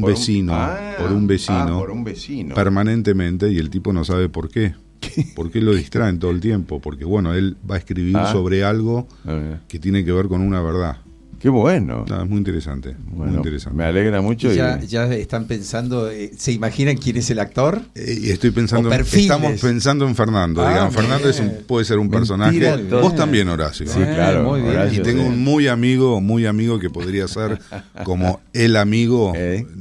Speaker 4: vecino, permanentemente, y el tipo no sabe por qué. ¿Por qué lo distraen todo el tiempo? Porque él va a escribir sobre algo que tiene que ver con una verdad.
Speaker 1: Qué bueno.
Speaker 4: No, es muy interesante.
Speaker 1: Bueno,
Speaker 4: muy interesante.
Speaker 1: me alegra mucho.
Speaker 5: Ya están pensando, ¿se imaginan quién es el actor?
Speaker 4: Y estoy pensando,
Speaker 5: O perfiles.
Speaker 4: estamos pensando en Fernando. digamos. Fernando puede ser un personaje.
Speaker 1: Mentira,
Speaker 4: Vos también, Horacio.
Speaker 1: Sí, claro.
Speaker 5: muy bien.
Speaker 4: Y
Speaker 1: Horacio,
Speaker 4: tengo
Speaker 1: sí.
Speaker 4: un muy amigo que podría ser como el amigo,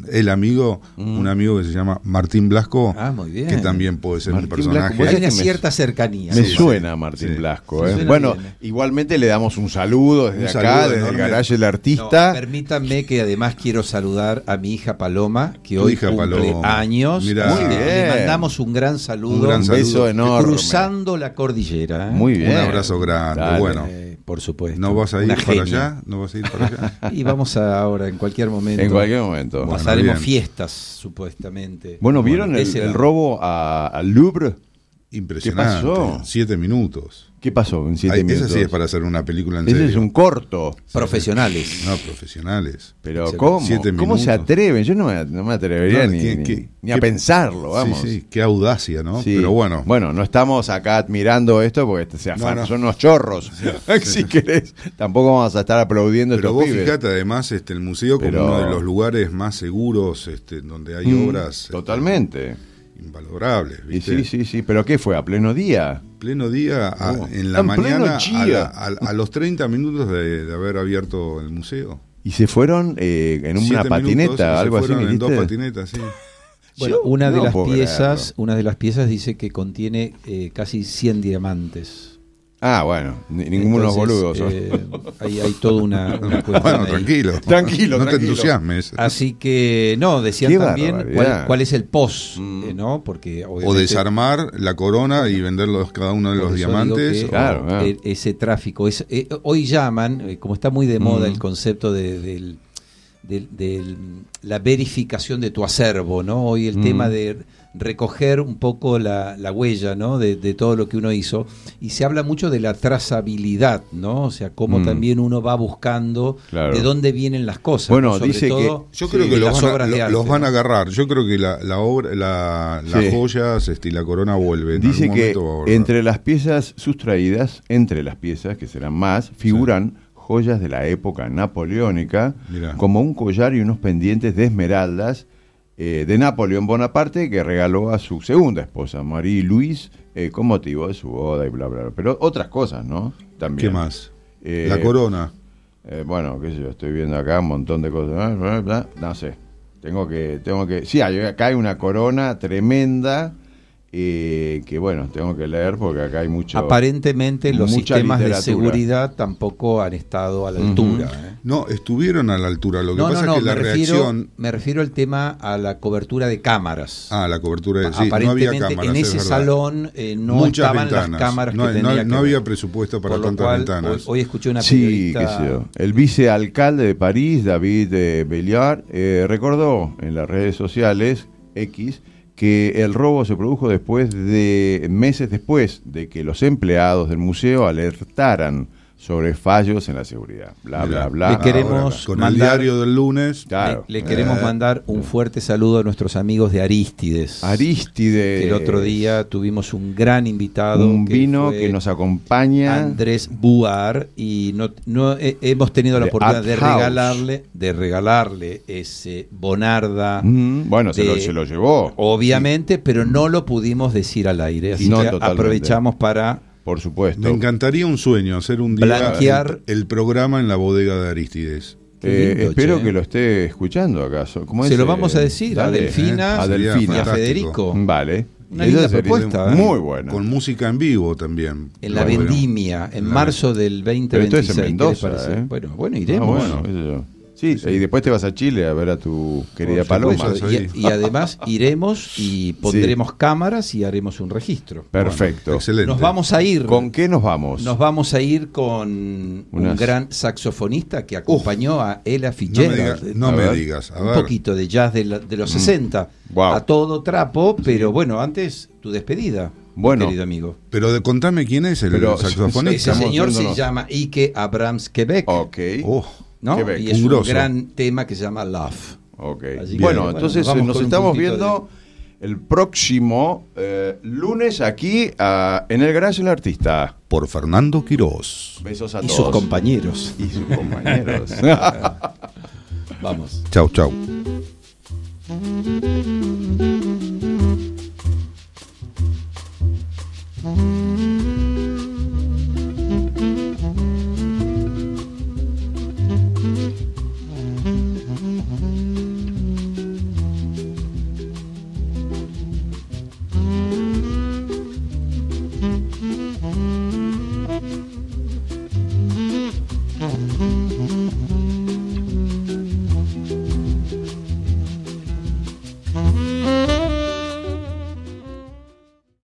Speaker 4: un amigo que se llama Martín Blasco,
Speaker 5: Muy bien.
Speaker 4: que también puede ser
Speaker 1: Martín
Speaker 4: un personaje.
Speaker 1: Blasco,
Speaker 5: Hay una
Speaker 1: que me-
Speaker 5: cierta cercanía.
Speaker 1: Me
Speaker 4: Sí,
Speaker 1: suena Martín
Speaker 4: sí.
Speaker 1: Blasco.
Speaker 5: Sí, suena
Speaker 1: Bueno,
Speaker 5: bien.
Speaker 1: igualmente le damos un saludo desde
Speaker 4: Un
Speaker 1: acá,
Speaker 4: saludo
Speaker 1: desde el
Speaker 4: enorme.
Speaker 1: Garage del
Speaker 5: No,
Speaker 1: Artista.
Speaker 5: permítanme que además quiero saludar a mi hija Paloma, que
Speaker 4: Tu
Speaker 5: hoy
Speaker 4: hija
Speaker 5: cumple
Speaker 4: Paloma.
Speaker 5: años.
Speaker 4: Mirá.
Speaker 5: Así
Speaker 1: Muy
Speaker 5: que
Speaker 1: bien.
Speaker 5: le mandamos un gran saludo.
Speaker 4: Un gran
Speaker 1: Un
Speaker 4: saludo.
Speaker 1: beso enorme.
Speaker 5: Cruzando la cordillera.
Speaker 1: Muy bien.
Speaker 4: Un abrazo grande.
Speaker 1: Dale.
Speaker 4: Bueno,
Speaker 5: Por supuesto.
Speaker 4: ¿no vas a ir
Speaker 5: Una
Speaker 4: para
Speaker 5: genia.
Speaker 4: allá? ¿No vas a ir para allá?
Speaker 5: Y vamos ahora, en cualquier momento.
Speaker 1: En cualquier momento.
Speaker 4: Bueno,
Speaker 5: Pasaremos
Speaker 4: bien.
Speaker 5: fiestas, supuestamente.
Speaker 1: Bueno, ¿vieron
Speaker 5: ese
Speaker 1: el
Speaker 5: lado.
Speaker 1: robo al Louvre?
Speaker 4: Impresionante.
Speaker 1: ¿Qué pasó?
Speaker 4: 7 minutos.
Speaker 1: ¿Qué pasó en 7
Speaker 4: Ay,
Speaker 1: minutos?
Speaker 4: esa sí es para hacer una película en
Speaker 1: Ese
Speaker 4: serio.
Speaker 1: es un corto.
Speaker 5: Profesionales.
Speaker 4: No, profesionales.
Speaker 1: Pero
Speaker 5: Excelente.
Speaker 1: ¿cómo?
Speaker 4: 7
Speaker 1: ¿Cómo se
Speaker 4: minutos.
Speaker 1: atreven? Yo no me atrevería
Speaker 4: No,
Speaker 1: ni a pensarlo, vamos.
Speaker 4: Sí, sí, qué audacia, ¿no?
Speaker 1: Sí.
Speaker 4: Pero bueno.
Speaker 1: Bueno, no estamos acá admirando esto porque
Speaker 4: No.
Speaker 1: son unos chorros. Si querés, tampoco vamos a estar aplaudiendo
Speaker 4: Pero
Speaker 1: estos
Speaker 4: vos
Speaker 1: pibes.
Speaker 4: fíjate, además, el museo como
Speaker 1: Pero-
Speaker 4: uno de los lugares más seguros, donde hay obras
Speaker 1: Totalmente.
Speaker 4: invalorables,
Speaker 1: Y
Speaker 4: ¿viste?
Speaker 1: sí, pero ¿qué fue? ¿A pleno día?
Speaker 4: Pleno día, en la
Speaker 1: En pleno
Speaker 4: mañana,
Speaker 1: día.
Speaker 4: a los 30 minutos de haber abierto el museo.
Speaker 1: Y se fueron en una
Speaker 4: 7
Speaker 1: patineta,
Speaker 4: minutos, y
Speaker 1: algo
Speaker 4: se
Speaker 1: así.
Speaker 4: fueron
Speaker 1: ¿me
Speaker 4: en 2
Speaker 1: dijiste?
Speaker 4: patinetas, sí.
Speaker 5: Bueno,
Speaker 1: Yo
Speaker 5: una de
Speaker 1: no
Speaker 5: las
Speaker 1: puedo
Speaker 5: piezas,
Speaker 1: creerlo.
Speaker 5: una de las piezas dice que contiene casi 100 diamantes.
Speaker 1: Ah, bueno, ningunos
Speaker 5: Entonces,
Speaker 1: boludos. son.
Speaker 5: Hay toda una cuestión
Speaker 4: Bueno,
Speaker 5: ahí.
Speaker 4: tranquilo.
Speaker 1: Tranquilo,
Speaker 4: No te
Speaker 1: tranquilo.
Speaker 4: entusiasmes.
Speaker 5: Así que, no, decían
Speaker 1: Qué
Speaker 5: también
Speaker 1: barbaridad.
Speaker 5: cuál es el post, ¿no? Porque
Speaker 4: O
Speaker 5: obviamente,
Speaker 4: desarmar la corona y venderlos cada uno de
Speaker 5: por
Speaker 4: los
Speaker 5: eso
Speaker 4: diamantes.
Speaker 5: digo que,
Speaker 1: Claro, claro.
Speaker 5: ese tráfico. Hoy llaman, como está muy de moda
Speaker 1: Mm.
Speaker 5: el concepto de la verificación de tu acervo, ¿no? Hoy el tema de recoger un poco la huella, ¿no? De todo lo que uno hizo, y se habla mucho de la trazabilidad, ¿no? O sea, cómo también uno va buscando
Speaker 1: Claro.
Speaker 5: de dónde vienen las cosas.
Speaker 1: Bueno,
Speaker 5: ¿no? Sobre
Speaker 1: dice
Speaker 5: todo
Speaker 4: Yo creo
Speaker 5: de
Speaker 4: que
Speaker 5: las obras de arte,
Speaker 4: los van a
Speaker 5: ¿no?
Speaker 4: agarrar. Yo creo que la obra, las
Speaker 1: Sí.
Speaker 4: joyas y la corona vuelven.
Speaker 1: Dice
Speaker 4: En algún
Speaker 1: que
Speaker 4: momento va a volver.
Speaker 1: entre las piezas sustraídas, entre las piezas, que serán más, figuran joyas de la época napoleónica,
Speaker 4: Mirá.
Speaker 1: como un collar y unos pendientes de esmeraldas de Napoleón Bonaparte, que regaló a su segunda esposa, Marie Louise, con motivo de su boda y bla, bla, bla. Pero otras cosas, ¿no? También.
Speaker 4: ¿Qué más?
Speaker 1: Eh,
Speaker 4: La corona.
Speaker 1: Bueno, qué sé yo, estoy viendo acá un montón de cosas. No sé. Tengo que. Sí, acá hay una corona tremenda. Que bueno, tengo que leer porque acá hay mucho.
Speaker 5: Aparentemente los
Speaker 1: mucha
Speaker 5: sistemas de
Speaker 1: literatura.
Speaker 5: seguridad tampoco han estado a la altura. ¿eh?
Speaker 4: No, estuvieron a la altura. Lo que pasa es que la reacción.
Speaker 5: me refiero al tema a la cobertura de cámaras.
Speaker 4: La cobertura de. Sí, no había
Speaker 5: Aparentemente
Speaker 4: cámaras.
Speaker 5: en
Speaker 4: es
Speaker 5: ese
Speaker 4: verdad.
Speaker 5: salón no
Speaker 4: Muchas
Speaker 5: estaban
Speaker 4: ventanas.
Speaker 5: las cámaras
Speaker 4: No,
Speaker 5: que tenía que
Speaker 4: no había
Speaker 5: ver.
Speaker 4: presupuesto para
Speaker 5: Por lo
Speaker 4: tantas
Speaker 5: cual,
Speaker 4: ventanas.
Speaker 5: Hoy escuché una
Speaker 1: Sí, qué
Speaker 5: periodista.
Speaker 1: sé yo. El vicealcalde de París, David Belliard, recordó en las redes sociales X que el robo se produjo meses después de que los empleados del museo alertaran sobre fallos en la seguridad. Bla,
Speaker 4: Mirá,
Speaker 1: bla, bla.
Speaker 5: le queremos
Speaker 4: ahora, con el
Speaker 5: mandar-
Speaker 4: diario del lunes.
Speaker 1: Claro.
Speaker 5: Le queremos mandar un fuerte saludo a nuestros amigos de Arístides.
Speaker 1: Aristides.
Speaker 5: Que el otro día tuvimos un gran invitado.
Speaker 1: un vino
Speaker 5: fue
Speaker 1: que nos acompaña.
Speaker 5: Andrés Buar, y hemos tenido la
Speaker 1: De
Speaker 5: oportunidad de
Speaker 1: Art House.
Speaker 5: regalarle ese Bonarda.
Speaker 1: Bueno, se
Speaker 5: de-
Speaker 1: lo llevó.
Speaker 5: Obviamente, pero no lo pudimos decir al aire. Así
Speaker 1: No,
Speaker 5: que
Speaker 1: totalmente.
Speaker 5: aprovechamos para
Speaker 1: Por supuesto.
Speaker 4: Me encantaría un sueño, hacer un día
Speaker 5: Blanquear.
Speaker 4: el programa en la bodega de Aristides.
Speaker 5: Qué lindo,
Speaker 1: Espero
Speaker 5: che.
Speaker 1: que lo esté escuchando acaso. ¿Cómo
Speaker 5: Se
Speaker 1: es?
Speaker 5: lo vamos a decir a
Speaker 1: Dale,
Speaker 5: Delfina,
Speaker 1: a
Speaker 4: Sería
Speaker 1: Delfina.
Speaker 5: y a
Speaker 4: fantástico.
Speaker 5: Federico.
Speaker 1: Vale.
Speaker 5: Una
Speaker 1: Esa
Speaker 5: linda
Speaker 1: sería
Speaker 5: propuesta, ¿eh?
Speaker 1: Muy buena.
Speaker 4: Con música en vivo también.
Speaker 5: En la
Speaker 4: Bueno.
Speaker 5: vendimia, en marzo del
Speaker 1: Pero
Speaker 5: 2026.
Speaker 1: esto es en
Speaker 5: ¿qué les
Speaker 1: Mendoza,
Speaker 5: parece?
Speaker 1: ¿eh?
Speaker 5: Bueno, iremos.
Speaker 1: Ah, bueno, qué sé yo. Sí, y después te vas a Chile a ver a tu querida
Speaker 4: Por
Speaker 1: Paloma.
Speaker 4: supuesto.
Speaker 5: Eso,
Speaker 4: ahí.
Speaker 5: y además iremos y pondremos cámaras y haremos un registro.
Speaker 1: Perfecto.
Speaker 4: Excelente.
Speaker 5: Nos vamos a ir.
Speaker 1: ¿Con qué nos vamos?
Speaker 5: Nos vamos a ir con un gran saxofonista que acompañó a Ella Fitzgerald.
Speaker 4: No
Speaker 1: A
Speaker 4: me
Speaker 1: ver.
Speaker 4: digas. A
Speaker 5: Un
Speaker 4: ver.
Speaker 5: poquito de jazz de los 60.
Speaker 1: Wow.
Speaker 5: A todo trapo, pero bueno, antes tu despedida,
Speaker 1: Bueno.
Speaker 5: querido amigo.
Speaker 4: Pero contame quién es el
Speaker 1: Pero-
Speaker 4: saxofonista.
Speaker 5: Ese
Speaker 1: Estamos
Speaker 5: señor se
Speaker 1: yéndonos.
Speaker 5: llama Ike Abrams Quebec.
Speaker 1: Ok.
Speaker 4: Oh,
Speaker 5: ¿No?
Speaker 1: Quebec,
Speaker 5: Y es
Speaker 4: un
Speaker 5: un
Speaker 4: grosso.
Speaker 5: gran tema que se llama Love.
Speaker 1: Ok.
Speaker 5: Así que,
Speaker 1: Bueno,
Speaker 5: bueno,
Speaker 1: entonces
Speaker 5: vamos
Speaker 1: nos
Speaker 5: con un
Speaker 1: estamos
Speaker 5: puntito
Speaker 1: viendo el próximo lunes aquí en el Garage del Artista.
Speaker 4: Por Fernando Quirós.
Speaker 1: Besos a
Speaker 5: Y
Speaker 1: todos.
Speaker 5: sus compañeros.
Speaker 1: Y sus compañeros.
Speaker 5: Vamos.
Speaker 4: Chau, chau.